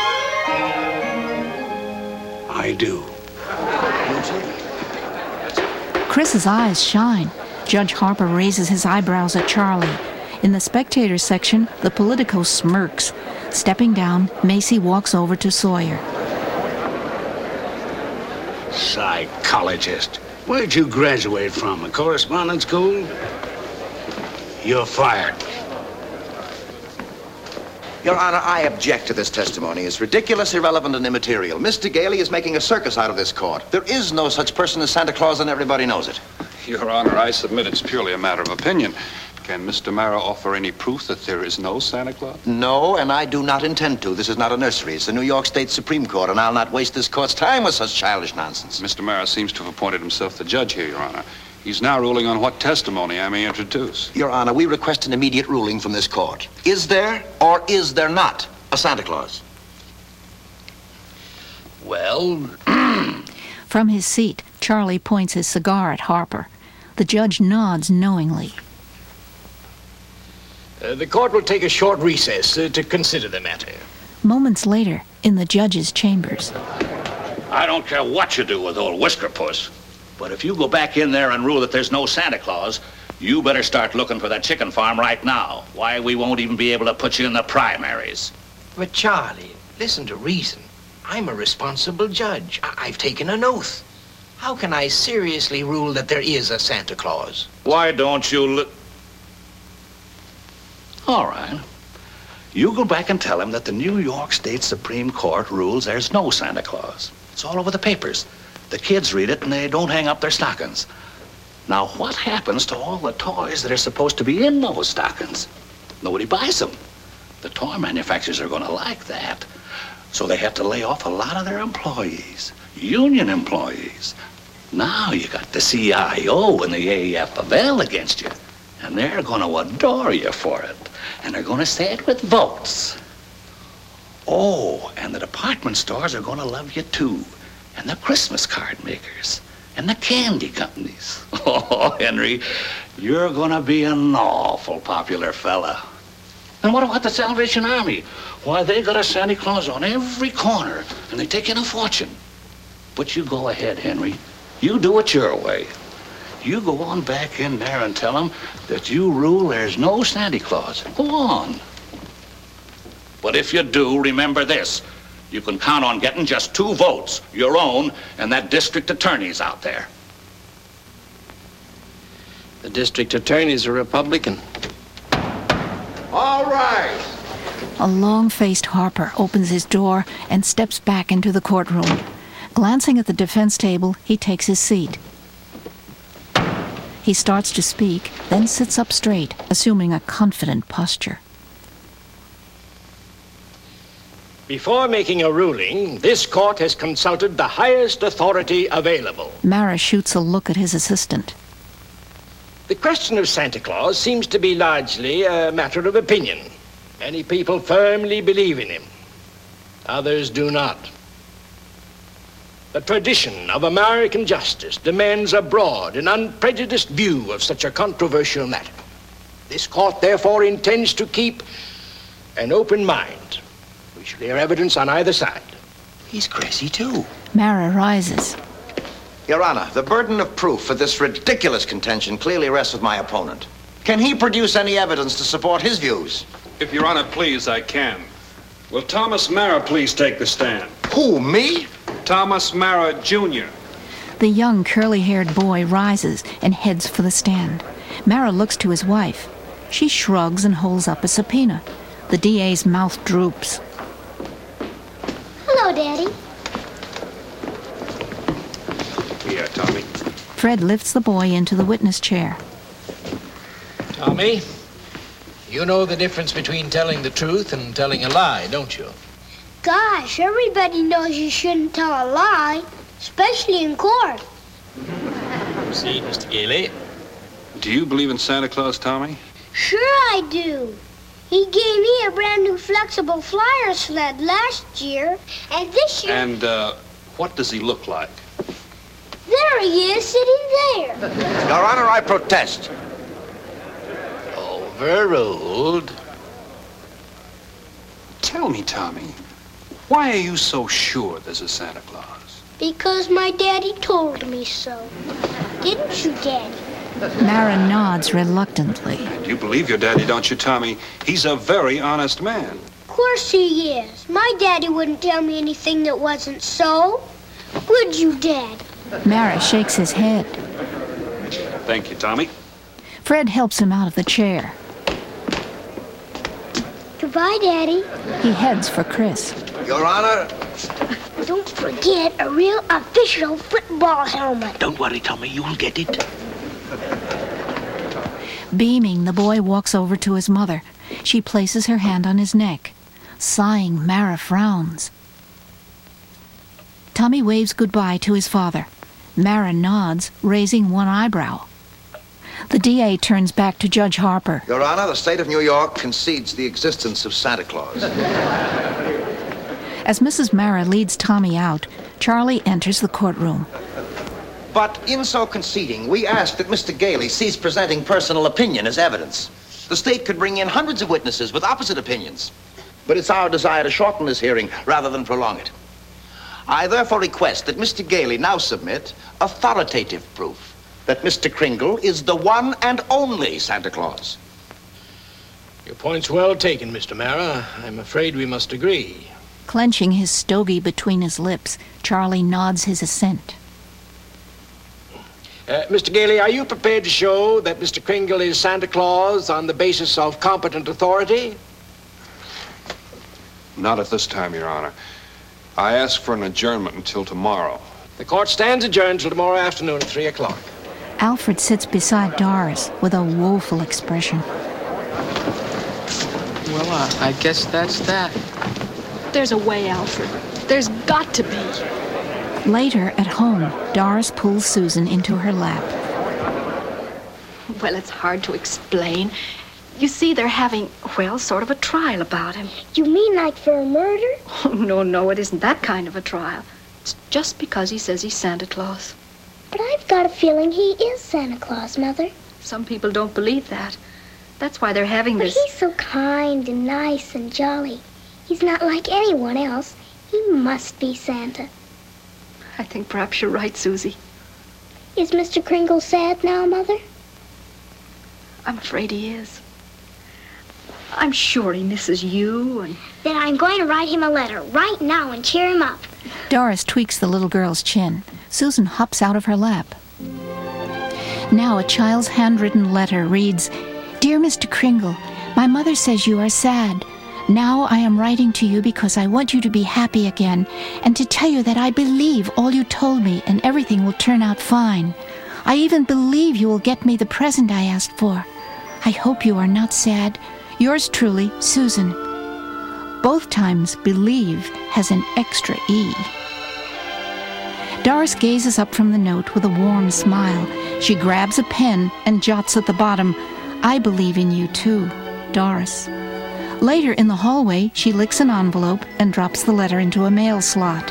I do. Chris's eyes shine. Judge Harper raises his eyebrows at Charlie. In the spectator section, the Politico smirks. Stepping down, Macy walks over to Sawyer. Psychologist. Where'd you graduate from? A correspondence school? You're fired. Your Honor, I object to this testimony. It's ridiculous, irrelevant, and immaterial. Mister Gailey is making a circus out of this court. There is no such person as Santa Claus, and everybody knows it. Your Honor, I submit it's purely a matter of opinion. Can Mister Mara offer any proof that there is no Santa Claus? No, and I do not intend to. This is not a nursery. It's the New York State Supreme Court, and I'll not waste this court's time with such childish nonsense. Mister Mara seems to have appointed himself the judge here, Your Honor. He's now ruling on what testimony I may introduce. Your Honor, we request an immediate ruling from this court. Is there or is there not a Santa Claus? Well... From his seat, Charlie points his cigar at Harper. The judge nods knowingly. Uh, the court will take a short recess uh, to consider the matter. Moments later, in the judge's chambers. I don't care what you do with old Whisker Puss, but if you go back in there and rule that there's no Santa Claus, you better start looking for that chicken farm right now. Why, we won't even be able to put you in the primaries. But Charlie, listen to reason. I'm a responsible judge. I- I've taken an oath. How can I seriously rule that there is a Santa Claus? Why don't you look... All right. You go back and tell him that the New York State Supreme Court rules there's no Santa Claus. It's all over the papers. The kids read it and they don't hang up their stockings. Now, what happens to all the toys that are supposed to be in those stockings? Nobody buys them. The toy manufacturers are going to like that. So they have to lay off a lot of their employees, union employees. Now you got the C I O and the A F L L against you, and they're going to adore you for it, and they're going to say it with votes. Oh, and the department stores are going to love you too, and the Christmas card makers, and the candy companies. Oh, Henry, you're going to be an awful popular fella. And what about the Salvation Army? Why, they got a Santa Claus on every corner, and they take in a fortune. But you go ahead, Henry. You do it your way. You go on back in there and tell them that you rule there's no Santa Claus. Go on. But if you do, remember this. You can count on getting just two votes, your own and that district attorney's out there. The district attorney's a Republican. All right. A long-faced Harper opens his door and steps back into the courtroom. Glancing at the defense table, he takes his seat. He starts to speak, then sits up straight, assuming a confident posture. Before making a ruling, this court has consulted the highest authority available. Mara shoots a look at his assistant. The question of Santa Claus seems to be largely a matter of opinion. Many people firmly believe in him. Others do not. The tradition of American justice demands a broad and unprejudiced view of such a controversial matter. This court, therefore, intends to keep an open mind. We shall hear evidence on either side. He's crazy, too. Mara rises. Your Honor, the burden of proof for this ridiculous contention clearly rests with my opponent. Can he produce any evidence to support his views? If Your Honor please, I can. Will Thomas Mara please take the stand? Who, me? Thomas Mara, Junior The young curly-haired boy rises and heads for the stand. Mara looks to his wife. She shrugs and holds up a subpoena. The D A's mouth droops. Hello, Daddy. Fred lifts the boy into the witness chair. Tommy, you know the difference between telling the truth and telling a lie, don't you? Gosh, everybody knows you shouldn't tell a lie, especially in court. See, Mister Gailey. Do you believe in Santa Claus, Tommy? Sure I do. He gave me a brand new flexible flyer sled last year, and this year... And, uh, what does he look like? There he is, sitting there. Your Honor, I protest. Overruled. Tell me, Tommy, why are you so sure there's a Santa Claus? Because my daddy told me so. Didn't you, Daddy? Mara nods reluctantly. You believe your daddy, don't you, Tommy? He's a very honest man. Of course he is. My daddy wouldn't tell me anything that wasn't so. Would you, Dad? Mara shakes his head. Thank you, Tommy. Fred helps him out of the chair. Goodbye, Daddy. He heads for Chris. Your Honor. Don't forget a real official football helmet. Don't worry, Tommy. You'll get it. Beaming, the boy walks over to his mother. She places her hand on his neck. Sighing, Mara frowns. Tommy waves goodbye to his father. Mara nods, raising one eyebrow. The D A turns back to Judge Harper. Your Honor, the state of New York concedes the existence of Santa Claus. As Missus Mara leads Tommy out, Charlie enters the courtroom. But in so conceding, we ask that Mister Gailey cease presenting personal opinion as evidence. The state could bring in hundreds of witnesses with opposite opinions. But it's our desire to shorten this hearing rather than prolong it. I therefore request that Mister Gailey now submit authoritative proof that Mister Kringle is the one and only Santa Claus. Your point's well taken, Mister Mara. I'm afraid we must agree. Clenching his stogie between his lips, Charlie nods his assent. Uh, Mister Gailey, are you prepared to show that Mister Kringle is Santa Claus on the basis of competent authority? Not at this time, Your Honor. I ask for an adjournment until tomorrow. The court stands adjourned till tomorrow afternoon at three o'clock. Alfred sits beside Doris with a woeful expression. Well, uh, I guess that's that. There's a way, Alfred. There's got to be. Later, at home, Doris pulls Susan into her lap. Well, it's hard to explain. You see, they're having, well, sort of a trial about him. You mean like for a murder? Oh, no, no, it isn't that kind of a trial. It's just because he says he's Santa Claus. But I've got a feeling he is Santa Claus, Mother. Some people don't believe that. That's why they're having but this... But he's so kind and nice and jolly. He's not like anyone else. He must be Santa. I think perhaps you're right, Susie. Is Mister Kringle sad now, Mother? I'm afraid he is. I'm sure he misses you and... Then I'm going to write him a letter right now and cheer him up. Doris tweaks the little girl's chin. Susan hops out of her lap. Now a child's handwritten letter reads, Dear Mister Kringle, my mother says you are sad. Now I am writing to you because I want you to be happy again and to tell you that I believe all you told me and everything will turn out fine. I even believe you will get me the present I asked for. I hope you are not sad. Yours truly, Susan. Both times believe has an extra E. Doris gazes up from the note with a warm smile. She grabs a pen and jots at the bottom, I believe in you too, Doris. Later in the hallway, she licks an envelope and drops the letter into a mail slot.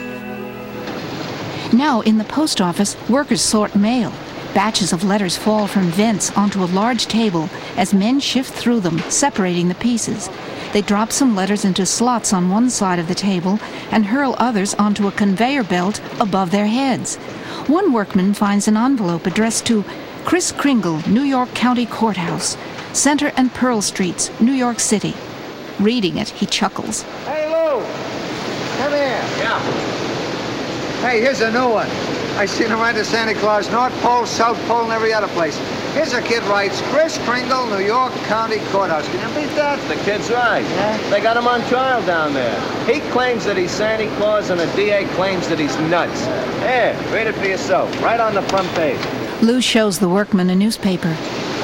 Now in the post office, workers sort mail. Batches of letters fall from vents onto a large table as men shift through them, separating the pieces. They drop some letters into slots on one side of the table and hurl others onto a conveyor belt above their heads. One workman finds an envelope addressed to Chris Kringle, New York County Courthouse, Center and Pearl Streets, New York City. Reading it, he chuckles. Hey, Lou! Come here. Yeah. Hey, here's a new one. I seen him write to Santa Claus, North Pole, South Pole, and every other place. Here's a kid writes, Kris Kringle, New York County Courthouse. Can you beat that? The kid's right. Yeah? They got him on trial down there. He claims that he's Santa Claus, and the D A claims that he's nuts. Here, read it for yourself, right on the front page. Lou shows the workman a newspaper.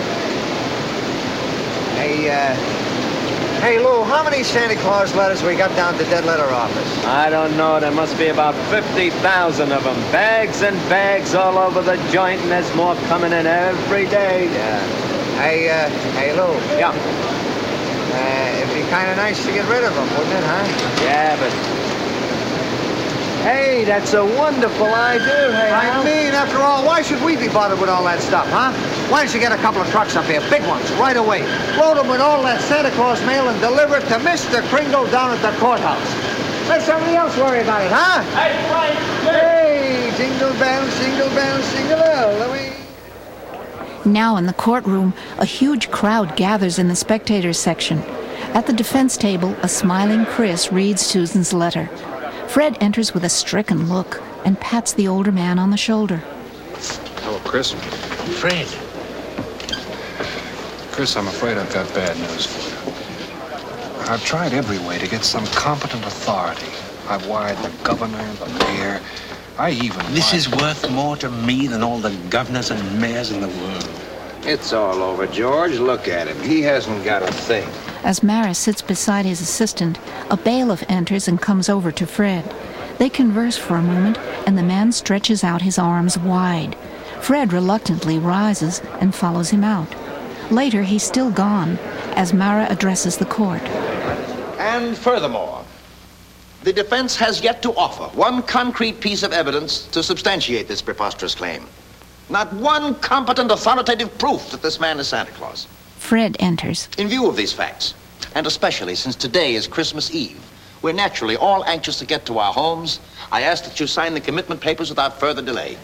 Hey, uh... Hey, Lou, how many Santa Claus letters we got down at the dead letter office? I don't know. There must be about fifty thousand of them. Bags and bags all over the joint, and there's more coming in every day. Yeah. Hey, uh, hey, Lou. Yeah. Uh, it'd be kind of nice to get rid of them, wouldn't it, huh? Yeah, but... Hey, that's a wonderful idea, hey, I Al. mean, after all, why should we be bothered with all that stuff, huh? Why don't you get a couple of trucks up here, big ones, right away. Load them with all that Santa Claus mail and deliver it to Mister Kringle down at the courthouse. Let somebody else worry about it, huh? Hey, Frank! Hey, jingle bells, jingle bells, jingle all the way. Now in the courtroom, a huge crowd gathers in the spectators section. At the defense table, a smiling Kris reads Susan's letter. Fred enters with a stricken look and pats the older man on the shoulder. Hello, Kris. Fred. Kris, I'm afraid I've got bad news for you. I've tried every way to get some competent authority. I've wired the governor, the mayor. I even... This is worth more to me than all the governors and mayors in the world. It's all over, George. Look at him. He hasn't got a thing. As Mara sits beside his assistant, a bailiff enters and comes over to Fred. They converse for a moment, and the man stretches out his arms wide. Fred reluctantly rises and follows him out. Later, he's still gone, as Mara addresses the court. And furthermore, the defense has yet to offer one concrete piece of evidence to substantiate this preposterous claim. Not one competent, authoritative proof that this man is Santa Claus. Fred enters. In view of these facts, and especially since today is Christmas Eve, we're naturally all anxious to get to our homes. I ask that you sign the commitment papers without further delay.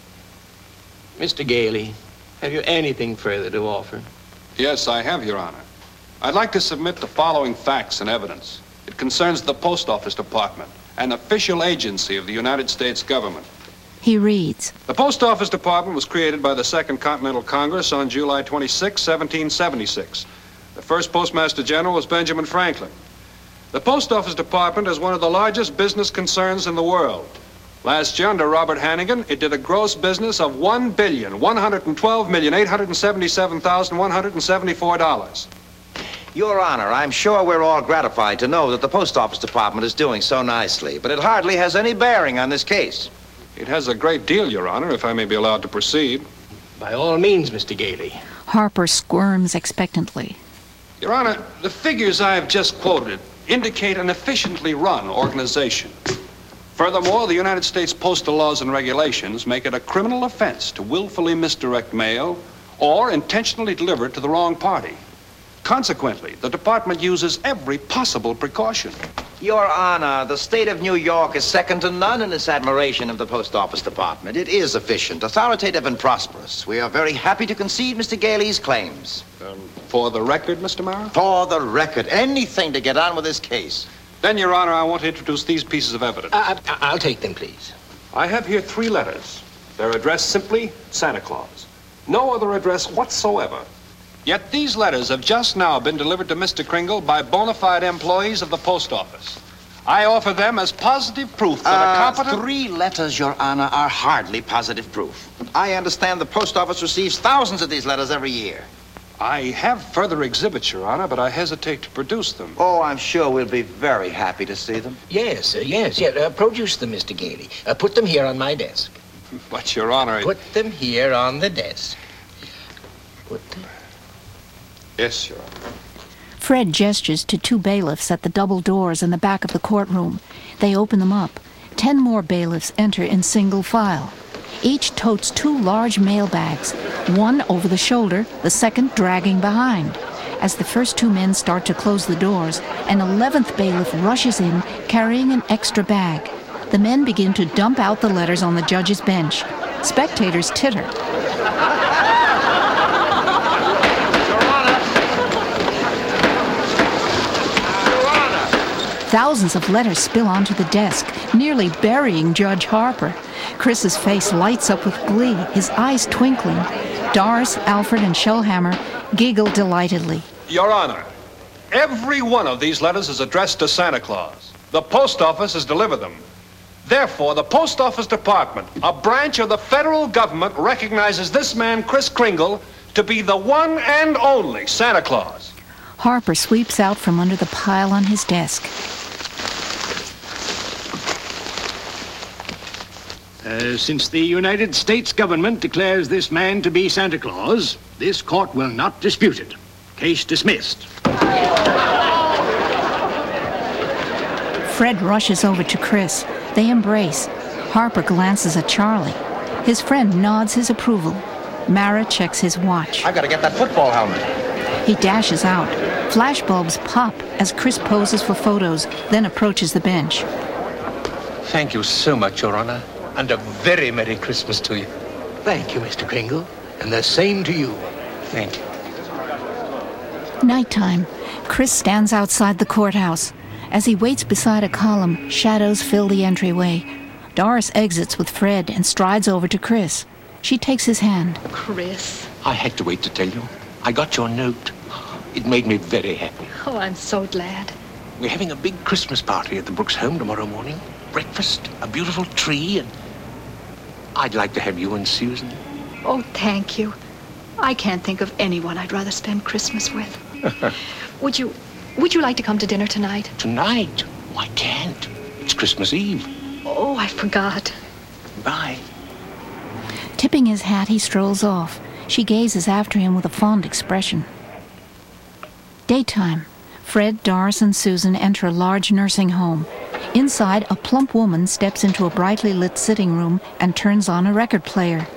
Mister Gailey, have you anything further to offer? Yes, I have, Your Honor. I'd like to submit the following facts and evidence. It concerns the Post Office Department, an official agency of the United States government. He reads. The Post Office Department was created by the Second Continental Congress on July twenty-sixth, seventeen seventy-six. The first Postmaster General was Benjamin Franklin. The Post Office Department is one of the largest business concerns in the world. Last year, under Robert Hannigan, it did a gross business of one billion, one hundred twelve million, eight hundred seventy-seven thousand, one hundred seventy-four dollars. Your Honor, I'm sure we're all gratified to know that the Post Office Department is doing so nicely, but it hardly has any bearing on this case. It has a great deal, Your Honor, if I may be allowed to proceed. By all means, Mister Gailey. Harper squirms expectantly. Your Honor, the figures I've just quoted indicate an efficiently run organization. Furthermore, the United States postal laws and regulations make it a criminal offense to willfully misdirect mail or intentionally deliver it to the wrong party. Consequently, the department uses every possible precaution. Your Honor, the state of New York is second to none in its admiration of the Post Office Department. It is efficient, authoritative, and prosperous. We are very happy to concede Mister Gailey's claims. Um, for the record, Mister Mara? For the record. Anything to get on with this case. Then, Your Honor, I want to introduce these pieces of evidence. Uh, I'll take them, please. I have here three letters. They're addressed simply Santa Claus. No other address whatsoever. Yet these letters have just now been delivered to Mister Kringle by bona fide employees of the Post Office. I offer them as positive proof that uh, a competent... Three letters, Your Honor, are hardly positive proof. I understand the Post Office receives thousands of these letters every year. I have further exhibits, Your Honor, but I hesitate to produce them. Oh, I'm sure we'll be very happy to see them. Yes, uh, yes, yes. Uh, produce them, Mister Gailey. Uh, put them here on my desk. But, Your Honor... Put them here on the desk. Put them... Yes, Your Honor. Fred gestures to two bailiffs at the double doors in the back of the courtroom. They open them up. Ten more bailiffs enter in single file. Each totes two large mail bags, one over the shoulder, the second dragging behind. As the first two men start to close the doors, an eleventh bailiff rushes in, carrying an extra bag. The men begin to dump out the letters on the judge's bench. Spectators titter. Thousands of letters spill onto the desk, nearly burying Judge Harper. Chris's face lights up with glee, his eyes twinkling. Doris, Alfred, and Shellhammer giggle delightedly. Your Honor, every one of these letters is addressed to Santa Claus. The post office has delivered them. Therefore, the Post Office Department, a branch of the federal government, recognizes this man, Kris Kringle, to be the one and only Santa Claus. Harper sweeps out from under the pile on his desk. Uh, since the United States government declares this man to be Santa Claus, this court will not dispute it. Case dismissed. Fred rushes over to Kris. They embrace. Harper glances at Charlie. His friend nods his approval. Mara checks his watch. I've got to get that football helmet. He dashes out. Flashbulbs pop as Kris poses for photos, then approaches the bench. Thank you so much, Your Honor, and a very Merry Christmas to you. Thank you, Mister Kringle, and the same to you. Thank you. Nighttime. Kris stands outside the courthouse. As he waits beside a column, shadows fill the entryway. Doris exits with Fred and strides over to Kris. She takes his hand. Kris. I had to wait to tell you. I got your note. It made me very happy. Oh, I'm so glad. We're having a big Christmas party at the Brooks home tomorrow morning. Breakfast, a beautiful tree, and I'd like to have you and Susan. Oh, thank you. I can't think of anyone I'd rather spend Christmas with. Would you, would you like to come to dinner tonight? Tonight? Oh, I can't. It's Christmas Eve. Oh, I forgot. Bye. Tipping his hat, he strolls off. She gazes after him with a fond expression. Daytime. Fred, Doris, and Susan enter a large nursing home. Inside, a plump woman steps into a brightly lit sitting room and turns on a record player.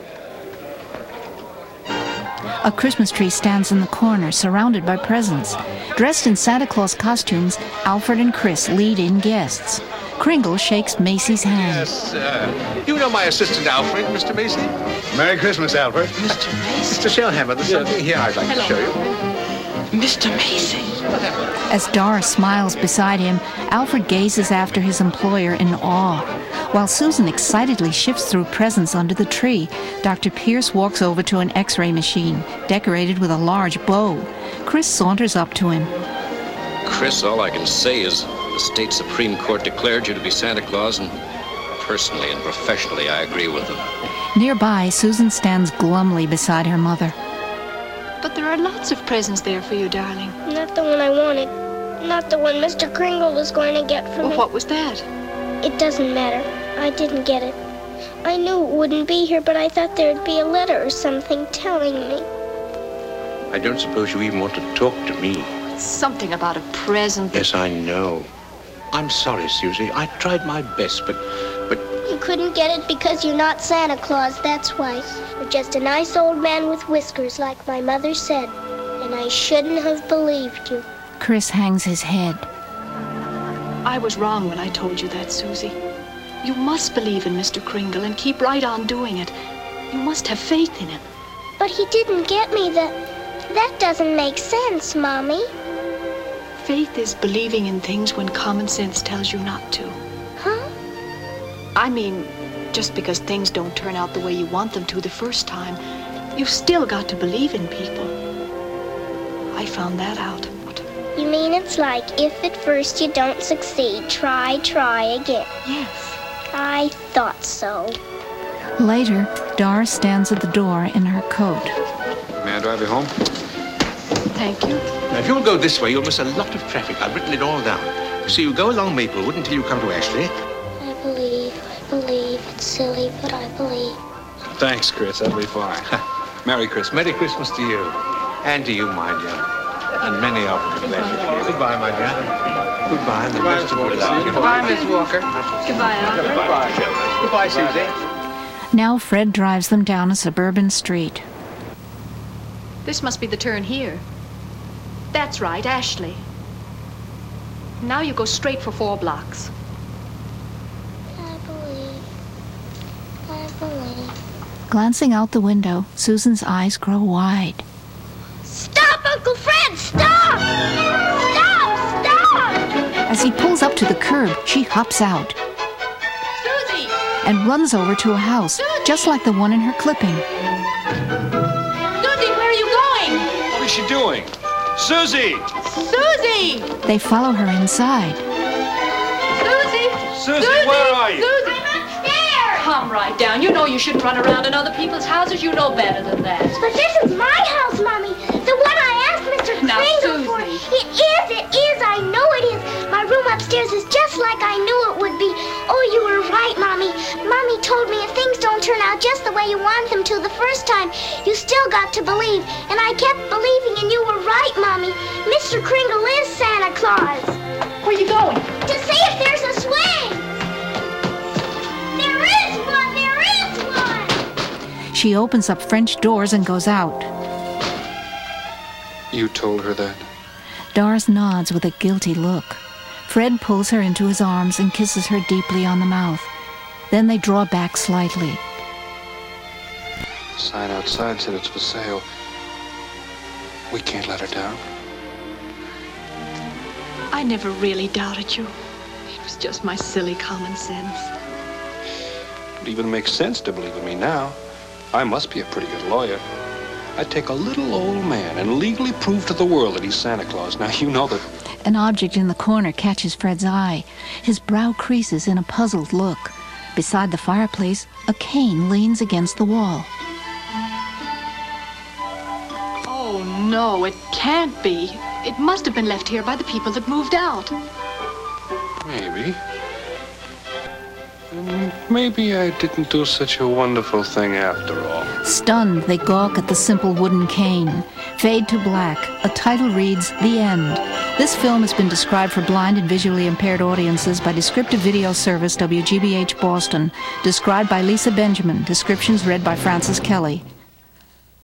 A Christmas tree stands in the corner, surrounded by presents. Dressed in Santa Claus costumes, Alfred and Kris lead in guests. Kringle shakes Macy's hand. Yes, uh, you know my assistant, Alfred, Mister Macy? Merry Christmas, Alfred. Mister Macy? Mister Shellhammer, there's something here I'd like Hello. to show you. Mister Macy. As Doris smiles beside him, Alfred gazes after his employer in awe. While Susan excitedly shifts through presents under the tree, Doctor Pierce walks over to an X-ray machine, decorated with a large bow. Kris saunters up to him. Kris, all I can say is the state Supreme Court declared you to be Santa Claus, and personally and professionally, I agree with them. Nearby, Susan stands glumly beside her mother. But there are lots of presents there for you, darling. Not the one I wanted. Not the one Mister Kringle was going to get for Well, me. what was that? It doesn't matter. I didn't get it. I knew it wouldn't be here, but I thought there'd be a letter or something telling me. I don't suppose you even want to talk to me. Something about a present. Yes, I know. I'm sorry, Susie. I tried my best, but... but... You couldn't get it because you're not Santa Claus, that's why. You're just a nice old man with whiskers, like my mother said. And I shouldn't have believed you. Kris hangs his head. I was wrong when I told you that, Susie. You must believe in Mister Kringle and keep right on doing it. You must have faith in him. But he didn't get me the... That doesn't make sense, Mommy. Faith is believing in things when common sense tells you not to. Huh? I mean, just because things don't turn out the way you want them to the first time, you've still got to believe in people. I found that out. You mean it's like if at first you don't succeed, try, try again? Yes. I thought so. Later, Doris stands at the door in her coat. May I drive you home? Thank you. Now, if you'll go this way, you'll miss a lot of traffic. I've written it all down. You see, you go along Maplewood until you come to Ashley. I believe, I believe. It's silly, but I believe. Thanks, Kris. That'll be fine. Merry Christmas. Merry Christmas to you. And to you, my dear. And many of them. Goodbye, my dear. Goodbye, and the best of good luck. Goodbye, Miss Walker. Goodbye, Alfred. Goodbye. Goodbye, Susie. Now Fred drives them down a suburban street. This must be the turn here. That's right, Ashley. Now you go straight for four blocks. I believe. I believe. Glancing out the window, Susan's eyes grow wide. Stop, Uncle Fred! Stop! Stop! Stop! As As he pulls up to the curb, she hops out. Susie! And runs over to a house, Susie! just like the one in her clipping. Susie, where are you going? What is she doing? Susie! Susie! They follow her inside. Susie! Susie, where are you? Susie! I'm upstairs! Calm right down. You know you shouldn't run around in other people's houses. You know better than that. But this is my house, Mommy. The one I asked Mister Now, Kringle for. It is, it is. I know it is. My room upstairs is just like I knew it would be. Oh, you were right, Mommy. Mommy told me if things don't turn out just the way you want them to the first time, you still got to believe. And I kept believing, and you were right, Mommy. Mister Kringle is Santa Claus. Where are you going? To see if there's a swing. There is one. There is one. She opens up French doors and goes out. You told her that? Doris nods with a guilty look. Fred pulls her into his arms and kisses her deeply on the mouth. Then they draw back slightly. The sign outside said it's for sale. We can't let her down. I never really doubted you. It was just my silly common sense. It even makes sense to believe in me now. I must be a pretty good lawyer. I'd take a little old man and legally prove to the world that he's Santa Claus. Now, you know that... An object in the corner catches Fred's eye. His brow creases in a puzzled look. Beside the fireplace, a cane leans against the wall. Oh, no, it can't be. It must have been left here by the people that moved out. Maybe. And maybe I didn't do such a wonderful thing after all. Stunned, they gawk at the simple wooden cane. Fade to black. A title reads, The End. This film has been described for blind and visually impaired audiences by Descriptive Video Service W G B H Boston. Described by Lisa Benjamin. Descriptions read by Francis Kelly.